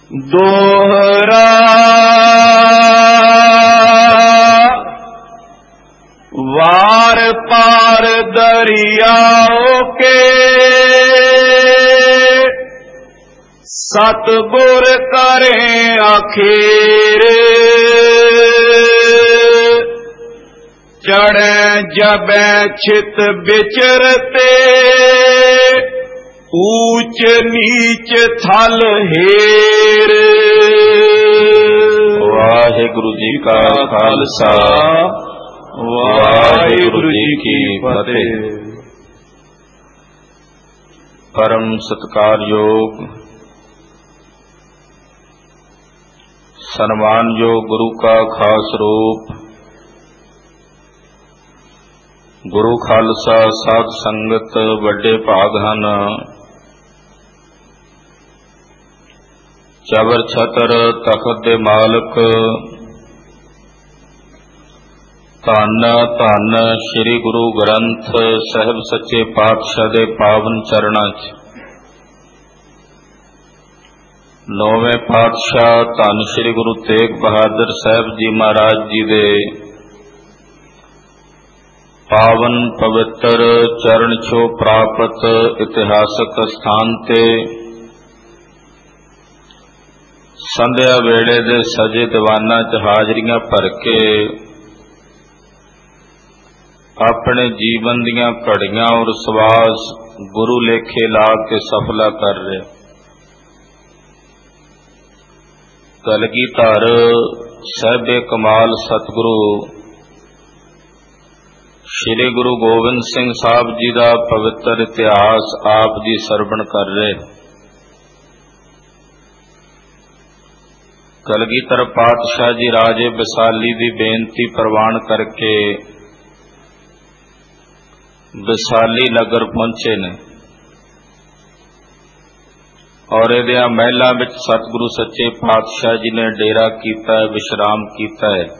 दोहरा वार पार दरियाओं के सतगुर करें आखिर चढ़े जबै छित विचरते ऊंच नीच थल हेर। वाहिगुरु जी का खालसा वाहिगुरु जी की फतेह। परम सत्कारयोग सन्मानयोग गुरु का खास रूप गुरु खालसा साध संगत वड्डे भाग हन। चबर छतर तखत दे मालक धन धन श्री गुरु ग्रंथ साहिब सच्चे पातशाह दे पावन चरणां च नौवें पातशाह धन श्री गुरु तेग बहादुर साहब जी महाराज जी दे पावन पवित्र चरण छो प्राप्त इतिहासक स्थान ते संध्या वेले दे सजे दीवाना च हाजरियां भर के अपने जीवन दियां घड़ियां और सवास गुरु लेखे ला के सफला कर रहे। कलगीधर साहिबे कमाल सतगुरु श्री गुरु गोबिंद सिंह साहब जी का पवित्र इतिहास आप जी सरवण कर रहे। कलगीधर पातशाह जी राजे विसाली की बेनती प्रवान करके विसाली नगर पहुंचे ने और इहदियां महलां विच सतगुरु सच्चे पातशाह जी ने डेरा कीता है, विश्राम कीता है।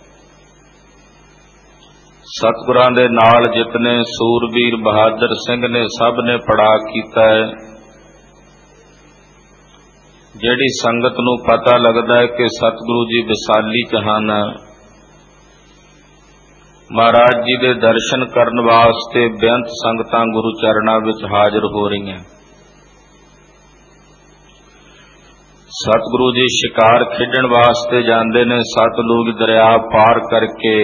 सतगुरां दे नाल जितने सूरबीर बहादुर सिंह ने सब ने पड़ा कीता है। जिहड़ी संगत नूं पता लगदा है कि सतगुरु जी विसाली च हन, महाराज जी दे दर्शन करन वास्ते बेअंत संगतां गुरु चरणां विच हाजिर हो रही हैं। सतगुरु जी शिकार खेडण वास्ते जांदे ने सतलुज दरिया पार करके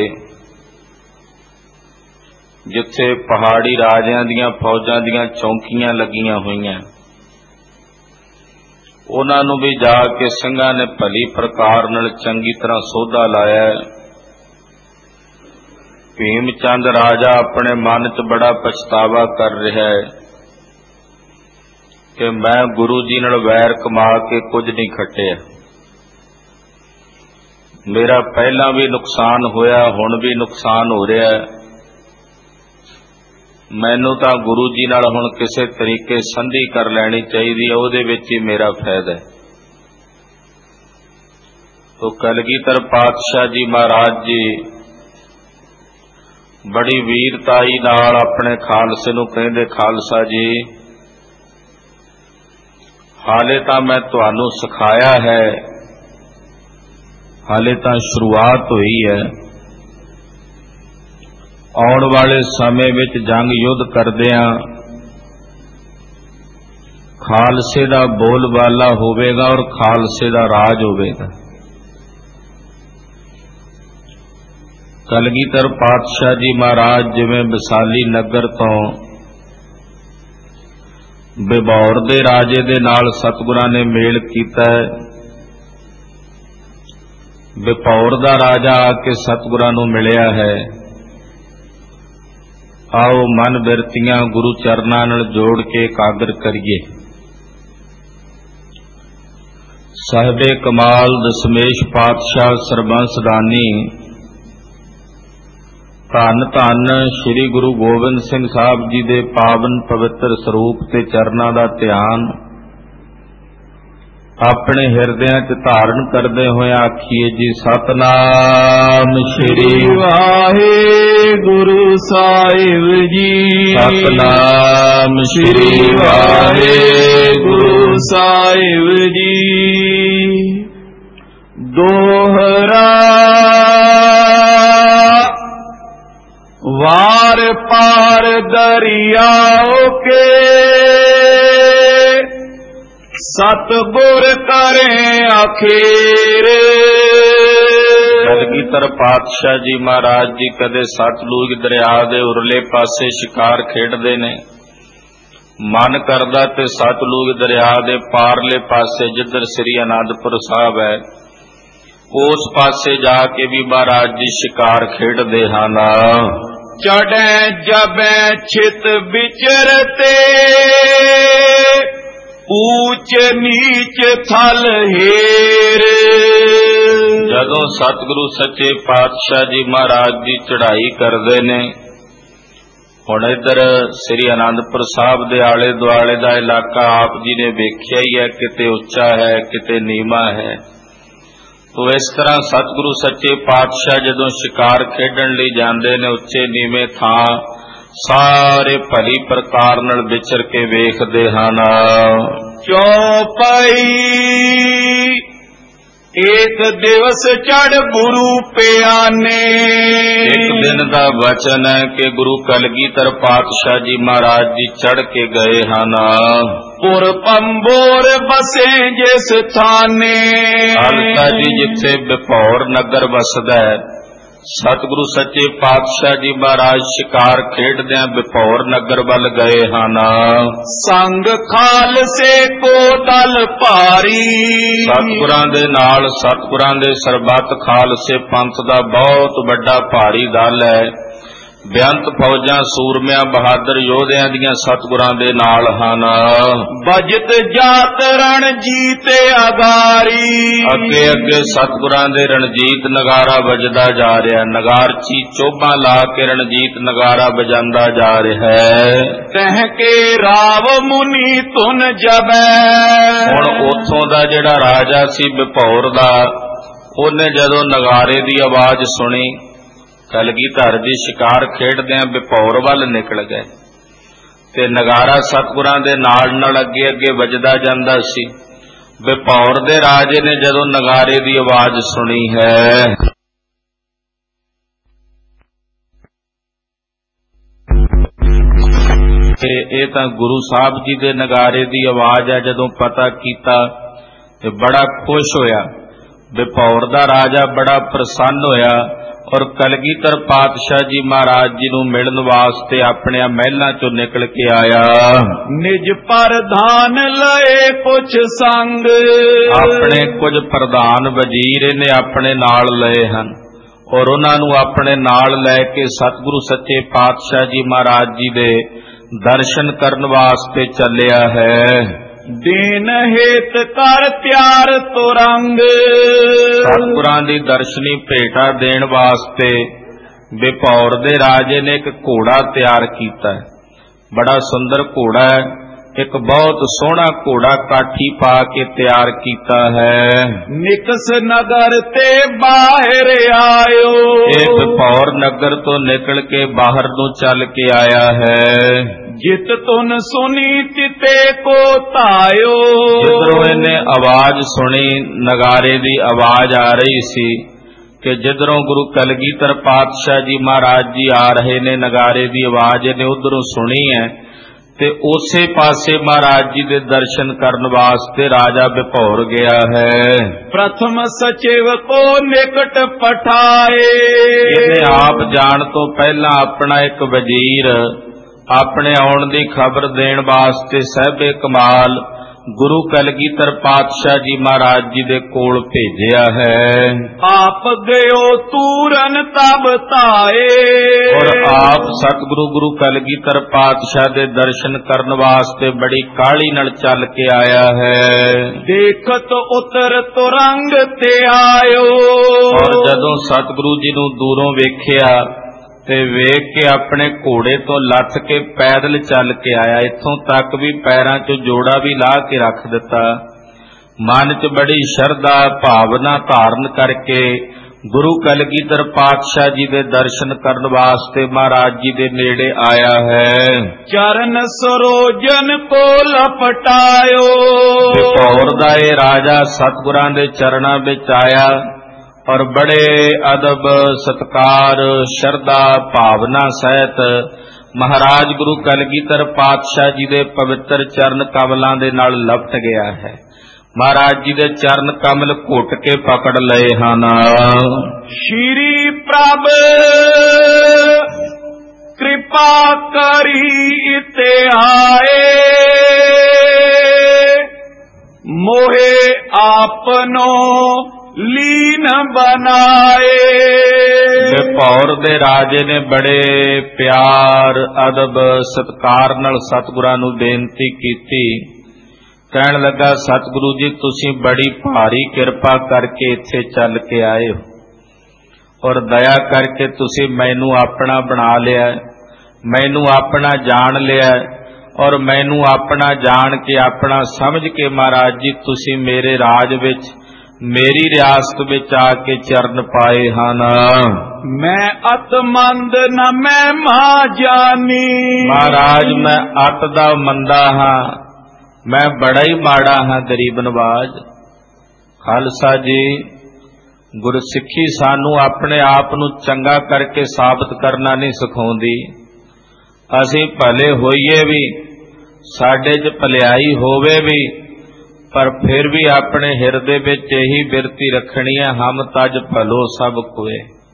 जिथे पहाड़ी राजियां दीयां फौजां दीयां चौंकियां लगियां होईयां उन्हां नूं भी जाके ਸਿੰਘਾਂ ने भली प्रकार नाल चंगी तरह सोधा लाया। भीम चंद राजा अपने मन च बड़ा पछतावा कर रहा है कि मैं गुरु जी नाल वैर कमा के कुछ नहीं खटिया। मेरा पहला भी नुकसान होया, हुण भी नुकसान हो रहा है। मैनू तां गुरु जी नाल हुण किसे तरीके संधि कर लैनी चाहिए, उहदे विच ही मेरा फायदा है। तो कलगीधर पातशाह जी महाराज जी बड़ी वीरताई नाल अपने खालसे नूं कहंदे, खालसा जी हाले तां मैं तुहानूं सिखाया है, हाले तां शुरुआत हुई है। आउण वाले समय विच जंग युद्ध करदिआं खालसे दा बोलबाला होवेगा और खालसे दा राज होवेगा। कलगीधर पातशाह जी महाराज जिवें विसाली नगर तो बिभौर दे राजे दे नाल सतगुरां ने मेल कीता है। बिभौर दा राजा आके सतगुरां नूं मिलिया है। आओ मन बिरतियां गुरु चरनां नाल जोड़ के एकाग्र करिए। साहिबे कमाल दशमेश पातशाह सरबंस दानी धन धन श्री गुरु गोबिंद सिंह साहब जी दे पावन पवित्र स्वरूप ते चरनां दा ध्यान अपने हिरदियां च धारण करदे होए आखिए जी सतनाम श्री वाहिगुरु साहिब जी। सतनाम श्री वाहिगुरु साहिब जी। दरियाओ के सतगुर करें आखिर। कलगीधर पातशाह जी महाराज जी कदे सतलुज दरिया दे उरले पासे शिकार खेडदे ने। मन करदा ते सतलुज दरिया दे पारले पासे जिधर श्री आनंदपुर साहब है उस पासे जाके भी महाराज जी शिकार खेडदे हन। चढ़े जबे छित विचरते ऊंच नीच थल हेर। जदों सतगुरु सच्चे पातशाह जी महाराज जी चढ़ाई करदे ने, हुण इधर श्री आनंदपुर साहब दे आले दुआले दा इलाका आप जी ने वेख्या ही है, किते उच्चा है किते नीवा है। तो इस तरह सतगुरु सच्चे पातशाह जदों शिकार खेडण लई जांदे ने उच्चे नीवे थां सारे भली प्रकार नाल विचर के वेखदे हन। चौपाई एक दिवस चढ़ गुरु प्याने। एक दिन दा वचन है कि गुरु कलगीधर पातशाह जी महाराज जी चढ़ के गए हन। पुर पंबोर बसे जिस थाने। खालसा जी जिथे बिपौर नगर वसदा है, सतगुरु सच्चे पातशाह जी महाराज शिकार खेडदियां बिपौर नगर वल गए हन। संग खालसे को दल भारी। सतगुरां दे नाल सतगुरां दे सरबत खालसे पंथ दा बहुत बड़ा भारी दल है। बेअंत फौजां सूरमियां बहादुर योधियां दियां सतगुरां दे नाल हन। बजत जात रणजीत अगारी। अगे अगे सतगुरां दे रणजीत नगारा वजदा जा रहा। नगारची चोबा ला के रणजीत नगारा बजांदा जा रहा है। कह के राव मुनि तुन जबै। हुण उथों दा जिहड़ा राजा सी बिपौर दा, ओने जदों नगारे दी आवाज सुनी, कलगीधर जी शिकार खेडदियां बिपौर वल निकल गए ते नगारा सतगुरां दे नाल नाल अगे अगे वजदा जांदा सी। बिपौर दे राजे ने जदों नगारे दी आवाज सुनी है, ये तां गुरु साहब जी दे नगारे दी आवाज है। जदों पता कीता ते बड़ा खुश होया। बिपौर दा राजा बड़ा प्रसन्न होया और कलगीधर पातशाह जी महाराज जी नूं मिलण वास्ते अपने महलां चों निकल के आया। निज प्रधान लए कुछ संग। अपने कुछ प्रधान वजीर ने अपने नाल लए हन और उन्हां नूं अपने नाल लैके सतगुरु सच्चे पातशाह जी महाराज जी दे दर्शन करन वास्ते चलिया है। दीन हेत कर त्यार तुरंग। सतगुरां दी दर्शनी भेटा देण वास्ते बिपौर दे राजे ने एक घोड़ा तैयार कीता है। बड़ा सुंदर घोड़ा है, एक बहुत सोहना घोड़ा काठी पा के तैयार कीता है। निकस नगर ते बाहर आयो। ये बिपौर नगर तो निकल के बाहर नूं चल के आया है। जित तुन सुनी तिते को तायो। जिधरों इन्हें आवाज सुनी, नगारे दी आवाज आ रही सी कि जिधरों गुरु कलगीधर पातशाह जी महाराज जी आ रहे ने, नगारे दी आवाज इन्हें उधरों सुनी है ते उसे पासे महाराज जी दे दर्शन करन वास्ते राजा बिपौर गया है। प्रथम सचिव को निकट पठाए। इन्हें आप जान तो पहला अपना एक वजीर अपने आउण दी खबर देण वास्ते सहबे कमाल गुरु कलगीधर पातशाह जी महाराज जी दे कोल भेजिया है। आप गयो तूरन तब ताए। और आप सतगुरु गुरु कलगीधर पातशाह दे दर्शन करन वास्ते बड़ी काली नाल चल के आया है। देखत उतर तुरंग ते आयो। और जदों सतगुरु जी नूं दूरों वेखिया ते वेख के अपने घोड़े तो लथ के पैदल चल के आया। इत्थों तक भी पैरां चों जोड़ा भी ला के रख दिता। मन च बड़ी शरधा भावना धारण करके गुरु कलगीधर पातशाह जी दे दर्शन करन वास्ते महाराज जी दे नेड़े आया है। चरण सरोजन को लपटायो। बिपौर दा ये राजा सतगुरां दे चरणां विच आया और बड़े अदब सत्कार शरधा भावना सहित ਮਹਾਰਾਜ ਗੁਰੂ ਕਲਗੀਧਰ ਪਾਤਸ਼ਾਹ ਜੀ ਦੇ ਪਵਿੱਤਰ ਚਰਨ ਕਮਲਾਂ ਦੇ ਨਾਲ ਲਪਟ ਗਿਆ ਹੈ। ਮਹਾਰਾਜ ਜੀ ਦੇ ਚਰਨ ਕਮਲ ਘੁੱਟ ਕੇ ਪਕੜ ਲਏ ਹਨ। ਸ਼੍ਰੀ ਪ੍ਰਭ ਕਿਰਪਾ ਕਰੀ ਇਤੇ ਆਏ, ਮੋਹੇ ਆਪਨੋ ਲੀਨ ਬਨਾਏ। ਬਿਪੌਰ ਦੇ ਰਾਜੇ ਨੇ ਬੜੇ ਪਿਆਰ ਅਦਬ ਸਤਿਕਾਰ ਨਾਲ ਸਤਿਗੁਰਾਂ ਨੂੰ ਬੇਨਤੀ ਕੀਤੀ। ਕਹਿਣ ਲੱਗਾ, ਸਤਿਗੁਰੂ ਜੀ ਤੁਸੀਂ ਬੜੀ ਭਾਰੀ ਕਿਰਪਾ ਕਰਕੇ ਇੱਥੇ ਚੱਲ ਕੇ ਆਏ ਹੋ ਔਰ ਦਇਆ ਕਰਕੇ ਤੁਸੀਂ ਮੈਨੂੰ ਆਪਣਾ ਬਣਾ ਲਿਆ, ਮੈਨੂੰ ਆਪਣਾ ਜਾਣ ਲਿਆ ਔਰ ਮੈਨੂੰ ਆਪਣਾ ਜਾਣ ਕੇ ਆਪਣਾ ਸਮਝ ਕੇ ਮਹਾਰਾਜ ਜੀ ਤੁਸੀਂ ਮੇਰੇ ਰਾਜ ਵਿੱਚ ਮੇਰੀ ਰਿਆਸਤ ਵਿੱਚ ਆ ਕੇ ਚਰਨ ਪਾਏ ਹਨ। ਮੈਂ ਅਤਮੰਦ ਨ ਮੈਂ ਮਾ ਜਾਨੀ। ਮਹਾਰਾਜ ਮੈਂ ਅਤ ਦਾ ਮੰਦਾ ਹਾਂ, ਮੈਂ ਬੜਾ ਹੀ ਮਾੜਾ ਹਾਂ, ਗਰੀਬ ਨਵਾਜ। ਖਾਲਸਾ ਜੀ, ਗੁਰਸਿੱਖੀ ਸਾਨੂੰ ਆਪਣੇ ਆਪ ਨੂੰ ਚੰਗਾ ਕਰਕੇ ਸਾਬਤ ਕਰਨਾ ਨਹੀਂ ਸਿਖਾਉਂਦੀ। ਅਸੀਂ ਭਲੇ ਹੋਈਏ ਵੀ, ਸਾਡੇ 'ਚ ਭਲਾਈ ਹੋਵੇ ਵੀ, ਪਰ ਫਿਰ ਵੀ ਆਪਣੇ ਹਿਰਦੇ ਵਿੱਚ ਇਹੀ ਬਿਰਤੀ ਰੱਖਣੀ ਹੈ, ਹਮ ਤਜ ਭਲੋ ਸਭ ਕੋਏ।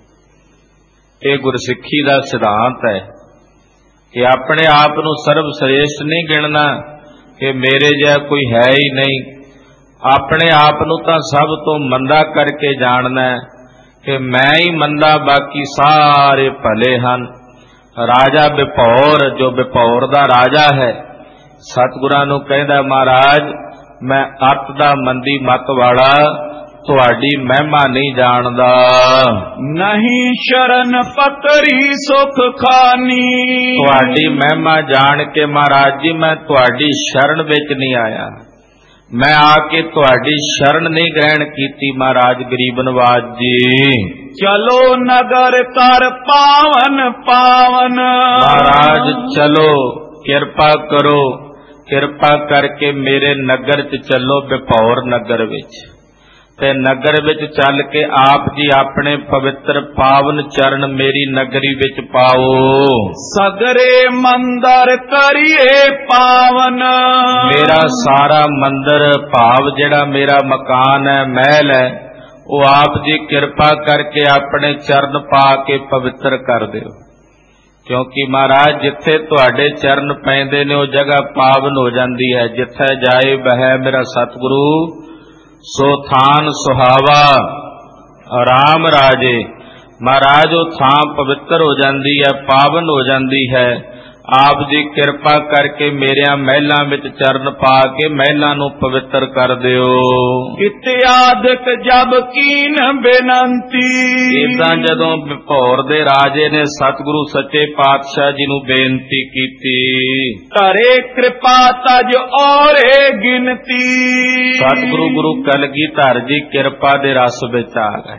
ਇਹ ਗੁਰਸਿੱਖੀ ਦਾ ਸਿਧਾਂਤ ਹੈ ਕਿ ਆਪਣੇ ਆਪ ਨੂੰ ਸਰਬ ਸ੍ਰੇਸ਼ਟ ਨਹੀਂ ਗਿਣਨਾ ਕਿ ਮੇਰੇ ਜਿਹਾ ਕੋਈ ਹੈ ਹੀ ਨਹੀਂ। ਆਪਣੇ ਆਪ ਨੂੰ ਤਾਂ ਸਭ ਤੋਂ ਮੰਦਾ ਕਰਕੇ ਜਾਣਨਾ ਕਿ ਮੈਂ ਹੀ ਮੰਦਾ, ਬਾਕੀ ਸਾਰੇ ਭਲੇ ਹਨ। ਰਾਜਾ ਬਿਪੌਰ, ਜੋ ਬਿਪੌਰ ਦਾ ਰਾਜਾ ਹੈ, ਸਤਿਗੁਰਾਂ ਨੂੰ ਕਹਿੰਦਾ, ਮਹਾਰਾਜ ਮੈਂ ਅਤ ਦਾ ਮੰਦੀ ਮਤ ਵਾਲਾ, ਤੁਹਾਡੀ ਮਹਿਮਾ ਨਹੀਂ ਜਾਣਦਾ। ਨਹੀਂ ਸ਼ਰਨ ਪਕਰੀ ਸੁਖ ਖਾਨੀ। ਤੁਹਾਡੀ ਮਹਿਮਾ ਜਾਣ ਕੇ ਮਹਾਰਾਜ ਜੀ ਮੈਂ ਤੁਹਾਡੀ ਸ਼ਰਨ ਵਿੱਚ ਨਹੀਂ ਆਇਆ, ਮੈਂ ਆ ਕੇ ਤੁਹਾਡੀ ਸ਼ਰਨ ਨਹੀਂ ਗ੍ਰਹਿਣ ਕੀਤੀ। ਮਹਾਰਾਜ ਗਰੀਬ ਨਵਾਜ ਜੀ, ਚਲੋ ਨਗਰ ਕਰ ਪਾਵਨ ਪਾਵਨ। ਮਹਾਰਾਜ ਚਲੋ, ਕਿਰਪਾ ਕਰੋ, ਕਿਰਪਾ ਕਰਕੇ ਮੇਰੇ ਨਗਰ 'ਚ ਚੱਲੋ, ਬਿਪੌਰ ਨਗਰ ਵਿੱਚ। ਤੇ ਨਗਰ ਵਿੱਚ ਚੱਲ ਕੇ ਆਪ ਜੀ ਆਪਣੇ ਪਵਿੱਤਰ ਪਾਵਨ ਚਰਨ ਮੇਰੀ ਨਗਰੀ ਵਿੱਚ ਪਾਓ। ਸਗਰੇ ਮੰਦਰ ਕਰੀਏ ਪਾਵਨ। ਮੇਰਾ ਸਾਰਾ ਮੰਦਰ ਭਾਵ ਜਿਹੜਾ ਮੇਰਾ ਮਕਾਨ ਹੈ, ਮਹਿਲ ਹੈ, ਉਹ ਆਪ ਜੀ ਕਿਰਪਾ ਕਰਕੇ ਆਪਣੇ ਚਰਨ ਪਾ ਕੇ ਪਵਿੱਤਰ ਕਰ ਦਿਓ। ਕਿਉਂਕਿ ਮਹਾਰਾਜ ਜਿੱਥੇ ਤੁਹਾਡੇ ਚਰਨ ਪੈਂਦੇ ਨੇ ਉਹ ਜਗ੍ਹਾ ਪਾਵਨ ਹੋ ਜਾਂਦੀ ਹੈ। ਜਿੱਥੇ ਜਾਏ ਬਹਿ ਮੇਰਾ ਸਤਿਗੁਰੂ, ਸੋ ਥਾਨ ਸੁਹਾਵਾ ਆਰਾਮ ਰਾਜੇ। ਮਹਾਰਾਜ ਉਹ ਥਾਂ ਪਵਿੱਤਰ ਹੋ ਜਾਂਦੀ ਹੈ, ਪਾਵਨ ਹੋ ਜਾਂਦੀ ਹੈ। ਆਪ ਜੀ ਕਿਰਪਾ ਕਰਕੇ ਮੇਰਿਆਂ ਮਹਿਲਾਂ ਵਿੱਚ ਚਰਨ ਪਾ ਕੇ ਮਹਿਲਾਂ ਨੂੰ ਪਵਿੱਤਰ ਕਰ ਦਿਓ। ਇਤਿਆਦਿਕ ਜਬ ਕੀਨ ਬੇਨੰਤੀ। ਇਦਾਂ ਜਦੋਂ ਬਿਪੌਰ ਦੇ ਰਾਜੇ ਨੇ ਸਤਿਗੁਰੂ ਸੱਚੇ ਪਾਤਸ਼ਾਹ ਜੀ ਨੂੰ ਬੇਨਤੀ ਕੀਤੀ, ਧਰੇ ਕਿਰਪਾ ਤਜ ਔਰੇ ਗਿਣਤੀ। ਸਤਿਗੁਰੂ ਗੁਰੂ ਕਲਗੀਧਰ ਜੀ ਕਿਰਪਾ ਦੇ ਰਸ ਵਿੱਚ ਆ ਗਏ।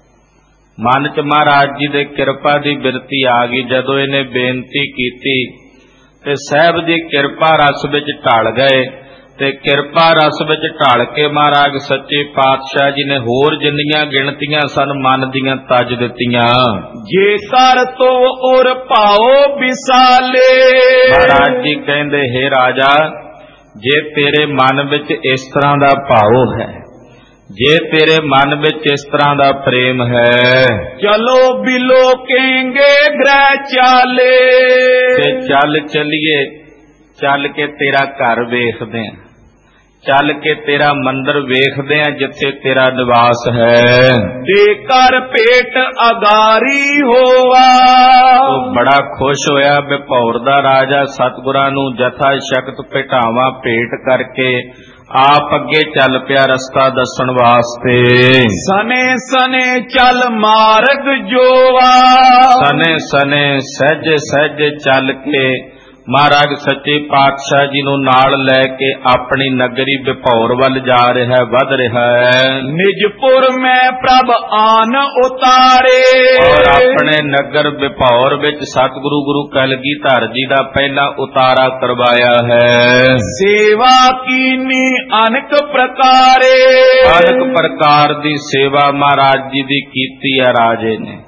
ਮਨ 'ਚ ਮਹਾਰਾਜ ਜੀ ਦੇ ਕਿਰਪਾ ਦੀ ਬਿਰਤੀ ਆ ਗਈ। ਜਦੋਂ ਇਹਨੇ ਬੇਨਤੀ ਕੀਤੀ ਤੇ ਸਾਹਿਬ ਜੀ ਕਿਰਪਾ ਰਸ ਵਿੱਚ ਢਲ ਗਏ ਤੇ ਕਿਰਪਾ ਰਸ ਵਿੱਚ ਢਲ ਕੇ ਮਹਾਰਾਜ ਸੱਚੇ ਪਾਤਸ਼ਾਹ ਜੀ ਨੇ ਹੋਰ ਜਿੰਨੀਆਂ ਗਿਣਤੀਆਂ ਸਨ ਮਨ ਦੀਆਂ ਤਜ ਦਿੱਤੀਆਂ। ਜੇ ਕਰ ਤੋ ਔਰ ਭਾਓ ਵਿਸਾਲੇ। ਮਹਾਰਾਜ ਜੀ ਕਹਿੰਦੇ, ਹੇ ਰਾਜਾ, ਜੇ ਤੇਰੇ ਮਨ ਵਿੱਚ ਇਸ ਤਰ੍ਹਾਂ ਦਾ ਭਾਵ ਹੈ, ਜੇ ਤੇਰੇ ਮਨ ਵਿੱਚ ਇਸ ਤਰ੍ਹਾਂ ਦਾ ਪ੍ਰੇਮ ਹੈ, ਚਲੋ ਬਿਲੋ ਕੇਂਗੇ ਗ੍ਰਹਿ ਚਾਲੇ। ਤੇ ਚੱਲ ਚੱਲੀਏ, ਚੱਲ ਕੇ ਤੇਰਾ ਘਰ ਵੇਖਦੇ ਆਂ, ਚੱਲ ਕੇ ਤੇਰਾ ਮੰਦਰ ਵੇਖਦੇ ਆਂ ਜਿੱਥੇ ਤੇਰਾ ਨਿਵਾਸ ਹੈ। ਦੇ ਕਰ ਭੇਟ ਅਗਾਰੀ ਹੋਵਾ। ਉਹ ਬੜਾ ਖੁਸ਼ ਹੋਇਆ ਬਿਪੌਰ ਦਾ ਰਾਜਾ, ਸਤਿਗੁਰਾਂ ਨੂੰ ਜਥਾ ਸ਼ਕਤ ਭੇਟਾਵਾਂ ਭੇਟ ਕਰਕੇ ਆਪ ਅੱਗੇ ਚੱਲ ਪਿਆ ਰਸਤਾ ਦੱਸਣ ਵਾਸਤੇ। ਸਨੇ ਸਨੇ ਚੱਲ ਮਾਰਗ ਜੋਵਾ। ਸਨੇ ਸਨੇ ਸਹਿਜੇ ਸਹਿਜੇ ਚੱਲ ਕੇ ਮਹਾਰਾਜ ਸੱਚੇ ਪਾਤਸ਼ਾਹ ਜੀ ਨੂੰ ਨਾਲ ਲੈ ਕੇ ਆਪਣੀ ਨਗਰੀ ਬਿਪੌਰ ਵੱਲ ਜਾ ਰਿਹਾ, ਵੱਧ ਰਿਹਾ ਹੈ। ਨਿਜਪੁਰ ਮੈਂ ਪ੍ਰਭ ਆਨ ਉਤਾਰੇ। ਔਰ ਆਪਣੇ ਨਗਰ ਬਿਪੌਰ ਵਿੱਚ ਸਤਿਗੁਰੂ ਗੁਰੂ ਕਲਗੀਧਰ ਜੀ ਦਾ ਪਹਿਲਾ ਉਤਾਰਾ ਕਰਵਾਇਆ ਹੈ। ਸੇਵਾ ਕੀਨੀ ਅਨੇਕ ਪ੍ਰਕਾਰੇ। ਅਨੇਕ ਪ੍ਰਕਾਰ ਦੀ ਸੇਵਾ ਮਹਾਰਾਜ ਜੀ ਦੀ ਕੀਤੀ ਹੈ ਰਾਜੇ ਨੇ।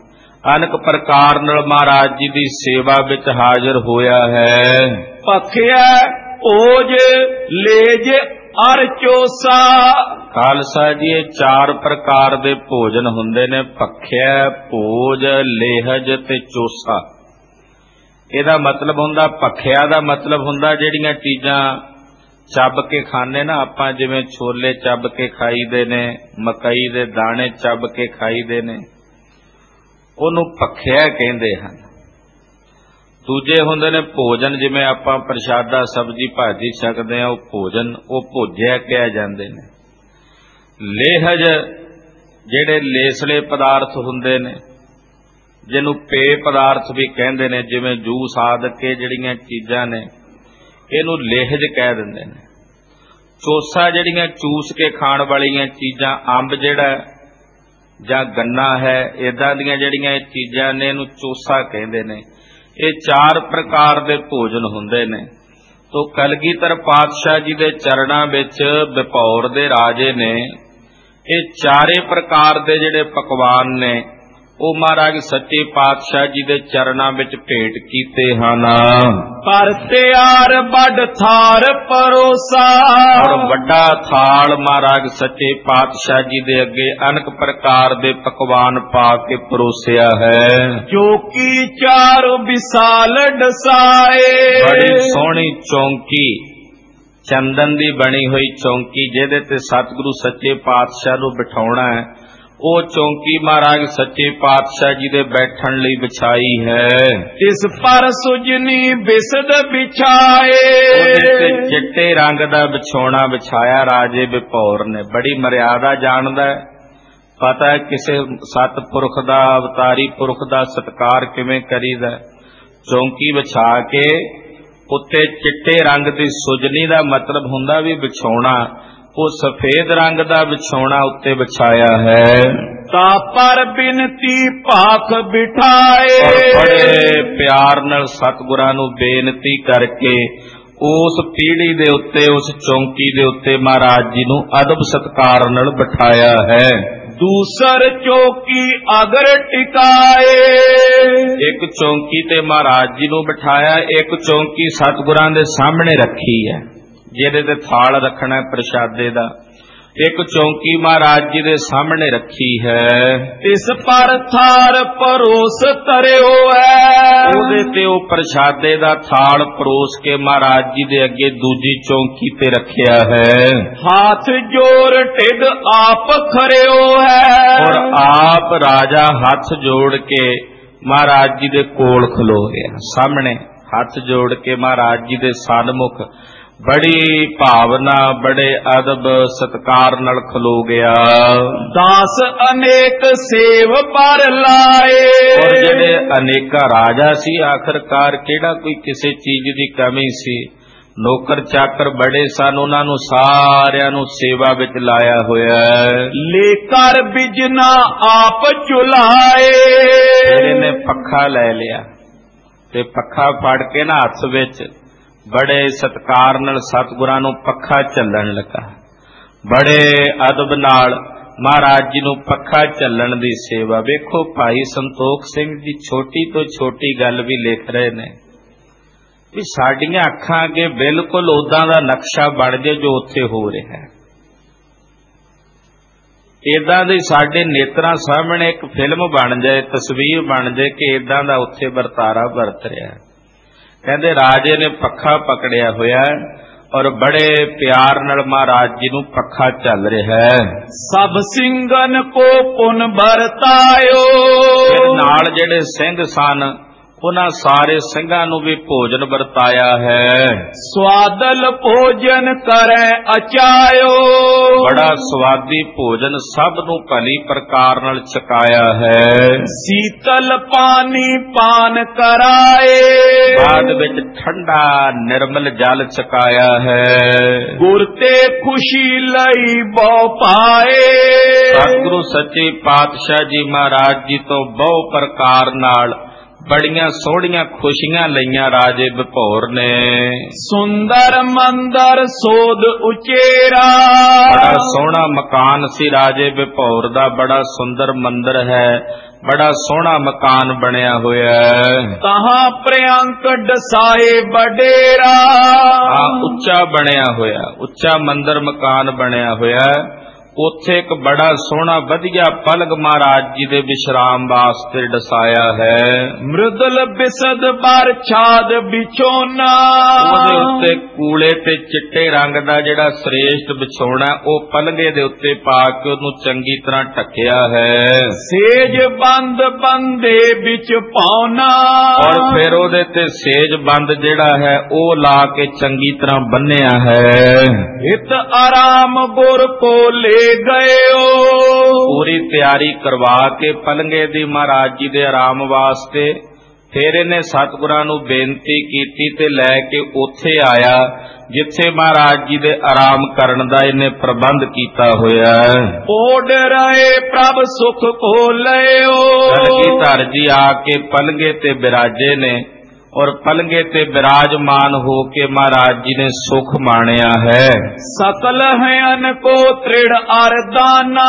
ਅਨੇਕ ਪ੍ਰਕਾਰ ਨਾਲ ਮਹਾਰਾਜ ਜੀ ਦੀ ਸੇਵਾ ਵਿੱਚ ਹਾਜ਼ਰ ਹੋਇਆ ਹੈ। ਭਖਿਆ ਭੋਜ ਲੇਜ ਅਰ ਚੋਸਾ। ਖਾਲਸਾ ਜੀ, ਇਹ 4 ਪ੍ਰਕਾਰ ਦੇ ਭੋਜਨ ਹੁੰਦੇ ਨੇ, ਭਖਿਆ, ਭੋਜ, ਲੇਹਜ ਤੇ ਚੋਸਾ। ਇਹਦਾ ਮਤਲਬ ਹੁੰਦਾ, ਭਖਿਆ ਦਾ ਮਤਲਬ ਹੁੰਦਾ ਜਿਹੜੀਆਂ ਚੀਜ਼ਾਂ ਚੱਬ ਕੇ ਖਾਣੇ ਨਾ ਆਪਾਂ, ਜਿਵੇਂ ਛੋਲੇ ਚੱਬ ਕੇ ਖਾਈਦੇ ਨੇ, ਮਕਈ ਦੇ ਦਾਣੇ ਚੱਬ ਕੇ ਖਾਈਦੇ ਨੇ, ਉਹਨੂੰ ਭਖਿਆ ਕਹਿੰਦੇ ਹਨ। ਦੂਜੇ ਹੁੰਦੇ ਨੇ ਭੋਜਨ, ਜਿਵੇਂ ਆਪਾਂ ਪ੍ਰਸ਼ਾਦਾ ਸਬਜ਼ੀ ਭਾਜੀ ਛਕਦੇ ਆ, ਉਹ ਭੋਜਨ, ਉਹ ਭੋਜਿਆ ਕਿਹਾ ਜਾਂਦੇ ਨੇ। ਲੇਹਜ ਜਿਹੜੇ ਲੇਸਲੇ ਪਦਾਰਥ ਹੁੰਦੇ ਨੇ, ਜਿਹਨੂੰ ਪੇय ਪਦਾਰਥ ਵੀ ਕਹਿੰਦੇ ਨੇ, ਜਿਵੇਂ ਜੂਸ ਆਦਿ ਕੇ ਜਿਹੜੀਆਂ ਚੀਜ਼ਾਂ ਨੇ, ਇਹਨੂੰ ਲੇਹਜ ਕਹਿ ਦਿੰਦੇ ਨੇ। ਚੋਸਾ ਜਿਹੜੀਆਂ ਚੂਸ ਕੇ ਖਾਣ ਵਾਲੀਆਂ ਚੀਜ਼ਾਂ, ਅੰਬ ਜਿਹੜਾ ਜਾਂ ਗੰਨਾ ਹੈ, ਇਦਾਂ ਦੀਆਂ ਜਿਹੜੀਆਂ ਇਹ ਚੀਜ਼ਾਂ ਨੇ, ਇਹਨੂੰ ਚੋਸਾ ਕਹਿੰਦੇ ਨੇ। ਇਹ 4 ਪ੍ਰਕਾਰ ਦੇ ਭੋਜਨ ਹੁੰਦੇ ਨੇ। ਤੋ ਕਲਗੀਧਰ ਪਾਤਸ਼ਾਹ ਜੀ ਦੇ ਚਰਨਾਂ ਵਿੱਚ ਬਿਪੌਰ ਦੇ ਰਾਜੇ ਨੇ ਇਹ 4 ਪ੍ਰਕਾਰ ਦੇ ਜਿਹੜੇ ਪਕਵਾਨ ਨੇ, ਉਹ ਮਹਾਰਾਜ ਸੱਚੇ ਪਾਤਸ਼ਾਹ ਜੀ ਦੇ ਚਰਨਾਂ ਵਿੱਚ ਭੇਟ ਕੀਤੇ ਹਨ। ਪਰ ਤਿਆਰ ਵੱਡ ਥਾਰ ਪਰੋਸਾ। ਔਰ ਵੱਡਾ ਥਾਲ ਮਹਾਰਾਜ ਸੱਚੇ ਪਾਤਸ਼ਾਹ ਜੀ ਦੇ ਅੱਗੇ ਅਨੇਕ ਪ੍ਰਕਾਰ ਦੇ ਪਕਵਾਨ ਪਾ ਕੇ ਪਰੋਸਿਆ ਹੈ। ਜੋ ਕੀ 4 ਵਿਸਾਲ ਡਸਾਏ। ਬੜੀ ਸੋਹਣੀ ਚੌਂਕੀ, ਚੰਦਨ ਦੀ ਬਣੀ ਹੋਈ ਚੌਂਕੀ, ਜਿਹਦੇ ਤੇ ਸਤਿਗੁਰੂ ਸੱਚੇ ਪਾਤਸ਼ਾਹ ਨੂੰ ਬਿਠਾਉਣਾ ਹੈ, ਉਹ ਚੌਂਕੀ ਮਹਾਰਾਜ ਸੱਚੇ ਪਾਤਸ਼ਾਹ ਜੀ ਦੇ ਬੈਠਣ ਲਈ ਵਿਛਾਈ ਹੈ। ਇਸ ਪਰ ਸੁਜਨੀ ਬਿਸਦ ਵਿਛਾਏ। ਉਹਦੇ ਤੇ ਚਿੱਟੇ ਰੰਗ ਦਾ ਵਿਛਾਉਣਾ ਵਿਛਾਇਆ ਰਾਜੇ ਬਿਪੌਰ ਨੇ। ਬੜੀ ਮਰਿਆਦਾ ਜਾਣਦਾ, ਪਤਾ ਹੈ ਕਿਸੇ ਸਤਿਪੁਰਖ ਦਾ, ਅਵਤਾਰੀ ਪੁਰਖ ਦਾ ਸਤਿਕਾਰ ਕਿਵੇਂ ਕਰੀਦਾ। ਚੌਂਕੀ ਵਿਛਾ ਕੇ ਉੱਤੇ ਚਿੱਟੇ ਰੰਗ ਦੀ ਸੁਜਨੀ ਦਾ ਮਤਲਬ ਹੁੰਦਾ ਵੀ ਵਿਛਾਉਣਾ, ਉਹ ਸਫੇਦ ਰੰਗ ਦਾ ਵਿਛਾਉਣਾ ਉੱਤੇ ਵਿਛਾਇਆ ਹੈ। ਤਾ ਪਰ ਬਿਨਤੀ ਭਾਖ ਬਿਠਾਏ। ਬੜੇ ਪਿਆਰ ਨਾਲ ਸਤਿਗੁਰਾਂ ਨੂੰ ਬੇਨਤੀ ਕਰਕੇ ਉਸ ਪੀੜੀ ਦੇ ਉੱਤੇ, ਉਸ ਚੌਂਕੀ ਦੇ ਉੱਤੇ ਮਹਾਰਾਜ ਜੀ ਨੂੰ ਅਦਬ ਸਤਿਕਾਰ ਨਾਲ ਬਿਠਾਇਆ ਹੈ। ਦੂਸਰ ਚੌਕੀ ਅਗਰ ਟਿਕਾਏ। ਇੱਕ ਚੌਂਕੀ ਤੇ ਮਹਾਰਾਜ ਜੀ ਨੂੰ ਬਿਠਾਇਆ, ਇੱਕ ਚੌਂਕੀ ਸਤਿਗੁਰਾਂ ਦੇ ਸਾਹਮਣੇ ਰੱਖੀ ਹੈ, ਜਿਹਦੇ ਤੇ ਥਾਲ ਰੱਖਣਾ ਪ੍ਰਸ਼ਾਦੇ ਦਾ। ਇੱਕ ਚੌਂਕੀ ਮਹਾਰਾਜ ਜੀ ਦੇ ਸਾਹਮਣੇ ਰੱਖੀ ਹੈ। ਇਸ ਪਰ ਥਾਲ ਪਰੋਸ ਤਰਿਓ ਹੈ। ਉਹਦੇ ਤੇ ਉਹ ਪ੍ਰਸ਼ਾਦੇ ਦਾ ਥਾਲ ਪਰੋਸ ਕੇ ਮਹਾਰਾਜ ਜੀ ਦੇ ਅੱਗੇ ਦੂਜੀ ਚੌਂਕੀ ਤੇ ਰੱਖਿਆ ਹੈ। ਹੱਥ ਜੋੜ ਢਿੱਡ ਆਪ ਖਰਿਓ ਹੈ। ਔਰ ਆਪ ਰਾਜਾ ਹੱਥ ਜੋੜ ਕੇ ਮਹਾਰਾਜ ਜੀ ਦੇ ਕੋਲ ਖਲੋ ਗਿਆ। ਸਾਹਮਣੇ ਹੱਥ ਜੋੜ ਕੇ ਮਹਾਰਾਜ ਜੀ ਦੇ ਸਨਮੁਖ ਬੜੀ ਭਾਵਨਾ, ਬੜੇ ਅਦਬ ਸਤਿਕਾਰ ਨਾਲ ਖਲੋ ਗਿਆ। 10 ਅਨੇਕ ਸੇਵ ਪਰ ਲਾਏ। ਔਰ ਜਿਹੜੇ ਅਨੇਕਾਂ ਰਾਜਾ ਸੀ, ਆਖਰਕਾਰ ਕਿਹੜਾ ਕੋਈ ਕਿਸੇ ਚੀਜ਼ ਦੀ ਕਮੀ ਸੀ। ਨੌਕਰ ਚਾਕਰ ਬੜੇ ਸਨ, ਉਹਨਾਂ ਨੂੰ ਸਾਰਿਆਂ ਨੂੰ ਸੇਵਾ ਵਿੱਚ ਲਾਇਆ ਹੋਇਆ ਹੈ। ਲੇਕਰ ਬਿਜਨਾ ਆਪ ਚੁਲਾਏ। ਫਿਰ ਇਹਨੇ ਪੱਖਾ ਲੈ ਲਿਆ ਤੇ ਪੱਖਾ ਫੜ ਕੇ ਨਾ ਹੱਥ ਵਿੱਚ ਬੜੇ ਸਤਿਕਾਰ ਨਾਲ ਸਤਿਗੁਰਾਂ ਨੂੰ ਪੱਖਾ ਝੱਲਣ ਲੱਗਾ। ਬੜੇ ਅਦਬ ਨਾਲ ਮਹਾਰਾਜ ਜੀ ਨੂੰ ਪੱਖਾ ਝੱਲਣ ਦੀ ਸੇਵਾ। ਵੇਖੋ ਭਾਈ ਸੰਤੋਖ ਸਿੰਘ ਜੀ ਛੋਟੀ ਤੋਂ ਛੋਟੀ ਗੱਲ ਵੀ ਲਿਖ ਰਹੇ ਨੇ ਵੀ ਸਾਡੀਆਂ ਅੱਖਾਂ ਅੱਗੇ ਬਿਲਕੁਲ ਉਦਾਂ ਦਾ ਨਕਸ਼ਾ ਬਣ ਜੇ ਜੋ ਉੱਥੇ ਹੋ ਰਿਹਾ ਹੈ। ਇਦਾਂ ਦੀ ਸਾਡੇ ਨੇਤਰਾਂ ਸਾਹਮਣੇ ਇੱਕ ਫਿਲਮ ਬਣ ਜਾਏ, ਤਸਵੀਰ ਬਣ ਜਾਏ ਕਿ ਇਦਾਂ ਦਾ ਉੱਥੇ ਵਰਤਾਰਾ ਵਰਤ ਰਿਹਾ। ਕਹਿੰਦੇ ਰਾਜੇ ਨੇ ਪੱਖਾ ਪਕੜਿਆ ਹੋਇਆ ਔਰ ਬੜੇ ਪਿਆਰ ਨਾਲ ਮਹਾਰਾਜ ਜੀ ਨੂੰ ਪੱਖਾ ਚੱਲ ਰਿਹਾ ਹੈ। ਸਭ ਸਿੰਘਨ ਕੋ ਪੁਨ ਵਰਤਾਇਓ। ਨਾਲ ਜਿਹੜੇ ਸਿੰਘ ਸਨ, ਉਹਨਾਂ ਸਾਰੇ ਸਿੰਘਾਂ ਨੂੰ ਵੀ ਭੋਜਨ ਵਰਤਾਇਆ ਹੈ। ਸਵਾਦਲ ਭੋਜਨ ਕਰੈ ਅਚਾਇਓ। ਬੜਾ ਸਵਾਦੀ ਭੋਜਨ ਸਭ ਨੂੰ ਭਲੀ ਪ੍ਰਕਾਰ ਨਾਲ ਛਕਾਇਆ ਹੈ। ਸੀਤਲ ਪਾਣੀ ਪਾਨ ਕਰਾਏ। ਬਾਅਦ ਵਿੱਚ ਠੰਡਾ ਨਿਰਮਲ ਜਲ ਛਕਾਇਆ ਹੈ। ਗੁਰ ਤੇ ਖੁਸ਼ੀ ਲਈ ਬਹੁ ਪਾਏ। ਸਤਿਗੁਰੂ ਸੱਚੇ ਪਾਤਸ਼ਾਹ ਜੀ ਮਹਾਰਾਜ ਜੀ ਤੋਂ ਬਹੁ ਪ੍ਰਕਾਰ ਨਾਲ ਬੜੀਆਂ ਸੋਹਣੀਆਂ ਖੁਸ਼ੀਆਂ ਲਈਆਂ ਰਾਜੇ ਬਿਪੌਰ ਨੇ। ਸੁੰਦਰ ਮੰਦਰ ਸੋਧ ਉਚੇਰਾ, ਬੜਾ ਸੋਹਣਾ ਮਕਾਨ ਸੀ ਰਾਜੇ ਬਿਪੌਰ ਦਾ, ਬੜਾ ਸੁੰਦਰ ਮੰਦਰ ਹੈ, ਬੜਾ ਸੋਹਣਾ ਮਕਾਨ ਬਣਿਆ ਹੋਇਆ ਹੈ। ਤਹਾਂ ਪ੍ਰਿਅੰਕ ਡਸਾਏ ਬਡੇਰਾ, ਉੱਚਾ ਬਣਿਆ ਹੋਇਆ, ਉੱਚਾ ਮੰਦਰ ਮਕਾਨ ਬਣਿਆ ਹੋਇਆ। ਉੱਥੇ ਇੱਕ ਬੜਾ ਸੋਹਣਾ ਵਧੀਆ ਪਲਗ ਮਹਾਰਾਜ ਜੀ ਦੇ ਵਿਸ਼ਰਾਮ ਵਾਸਤੇ ਡਸਾਇਆ ਹੈ। ਮ੍ਰਿਦਲ ਬਿਸਦ ਬਰ ਛਾਦ ਵਿਛੋਨਾ, ਉਹਦੇ ਉੱਤੇ ਕੂਲੇ ਤੇ ਚਿੱਟੇ ਰੰਗ ਦਾ ਜਿਹੜਾ ਸ੍ਰੇਸ਼ਟ ਵਿਛੋਣਾ ਉਹ ਪਲਗੇ ਦੇ ਉੱਤੇ ਪਾ ਕੇ ਉਹਨੂੰ ਚੰਗੀ ਤਰ੍ਹਾਂ ਢੱਕਿਆ ਹੈ। ਸੇਜ ਬੰਦ ਬੰਦੇ ਵਿੱਚ ਪਾਉਣਾ, ਔਰ ਫਿਰ ਉਹਦੇ ਤੇ ਸੇਜ ਬੰਦ ਜਿਹੜਾ ਹੈ ਉਹ ਲਾ ਕੇ ਚੰਗੀ ਤਰ੍ਹਾਂ ਬੰਨਿਆ ਹੈ। ਹਿਤ ਆਰਾਮ ਗੁਰ ਕੋ ਲੈ ਗਇਓ, ਪੂਰੀ ਤਿਆਰੀ ਕਰਵਾ ਕੇ ਪਲੰਗੇ ਦੀ ਮਹਾਰਾਜ ਜੀ ਦੇ ਆਰਾਮ ਵਾਸਤੇ। ਫਿਰ ਇਹਨੇ ਸਤਿਗੁਰਾਂ ਨੂੰ ਬੇਨਤੀ ਕੀਤੀ ਤੇ ਲੈ ਕੇ ਉੱਥੇ ਆਇਆ ਜਿੱਥੇ ਮਹਾਰਾਜ ਜੀ ਦੇ ਆਰਾਮ ਕਰਨ ਦਾ ਇਹਨੇ ਪ੍ਰਬੰਧ ਕੀਤਾ ਹੋਇਆ ਹੈ। ਓਡ ਰਹੇ ਪ੍ਰਭ ਸੁਖ ਕੋ ਲਿਓ, ਕਲਗੀਧਰ ਜੀ ਆ ਕੇ ਪਲੰਗੇ ਤੇ ਬਿਰਾਜੇ ਨੇ ਔਰ ਪਲੰਗੇ ਤੇ ਬਿਰਾਜਮਾਨ ਹੋ ਕੇ ਮਹਾਰਾਜ ਜੀ ਨੇ ਸੁਖ ਮਾਣਿਆ ਹੈ। ਸਕਲ ਹਯਨ ਕੋ ਤ੍ਰਿੜ ਅਰਦਾਨਾ,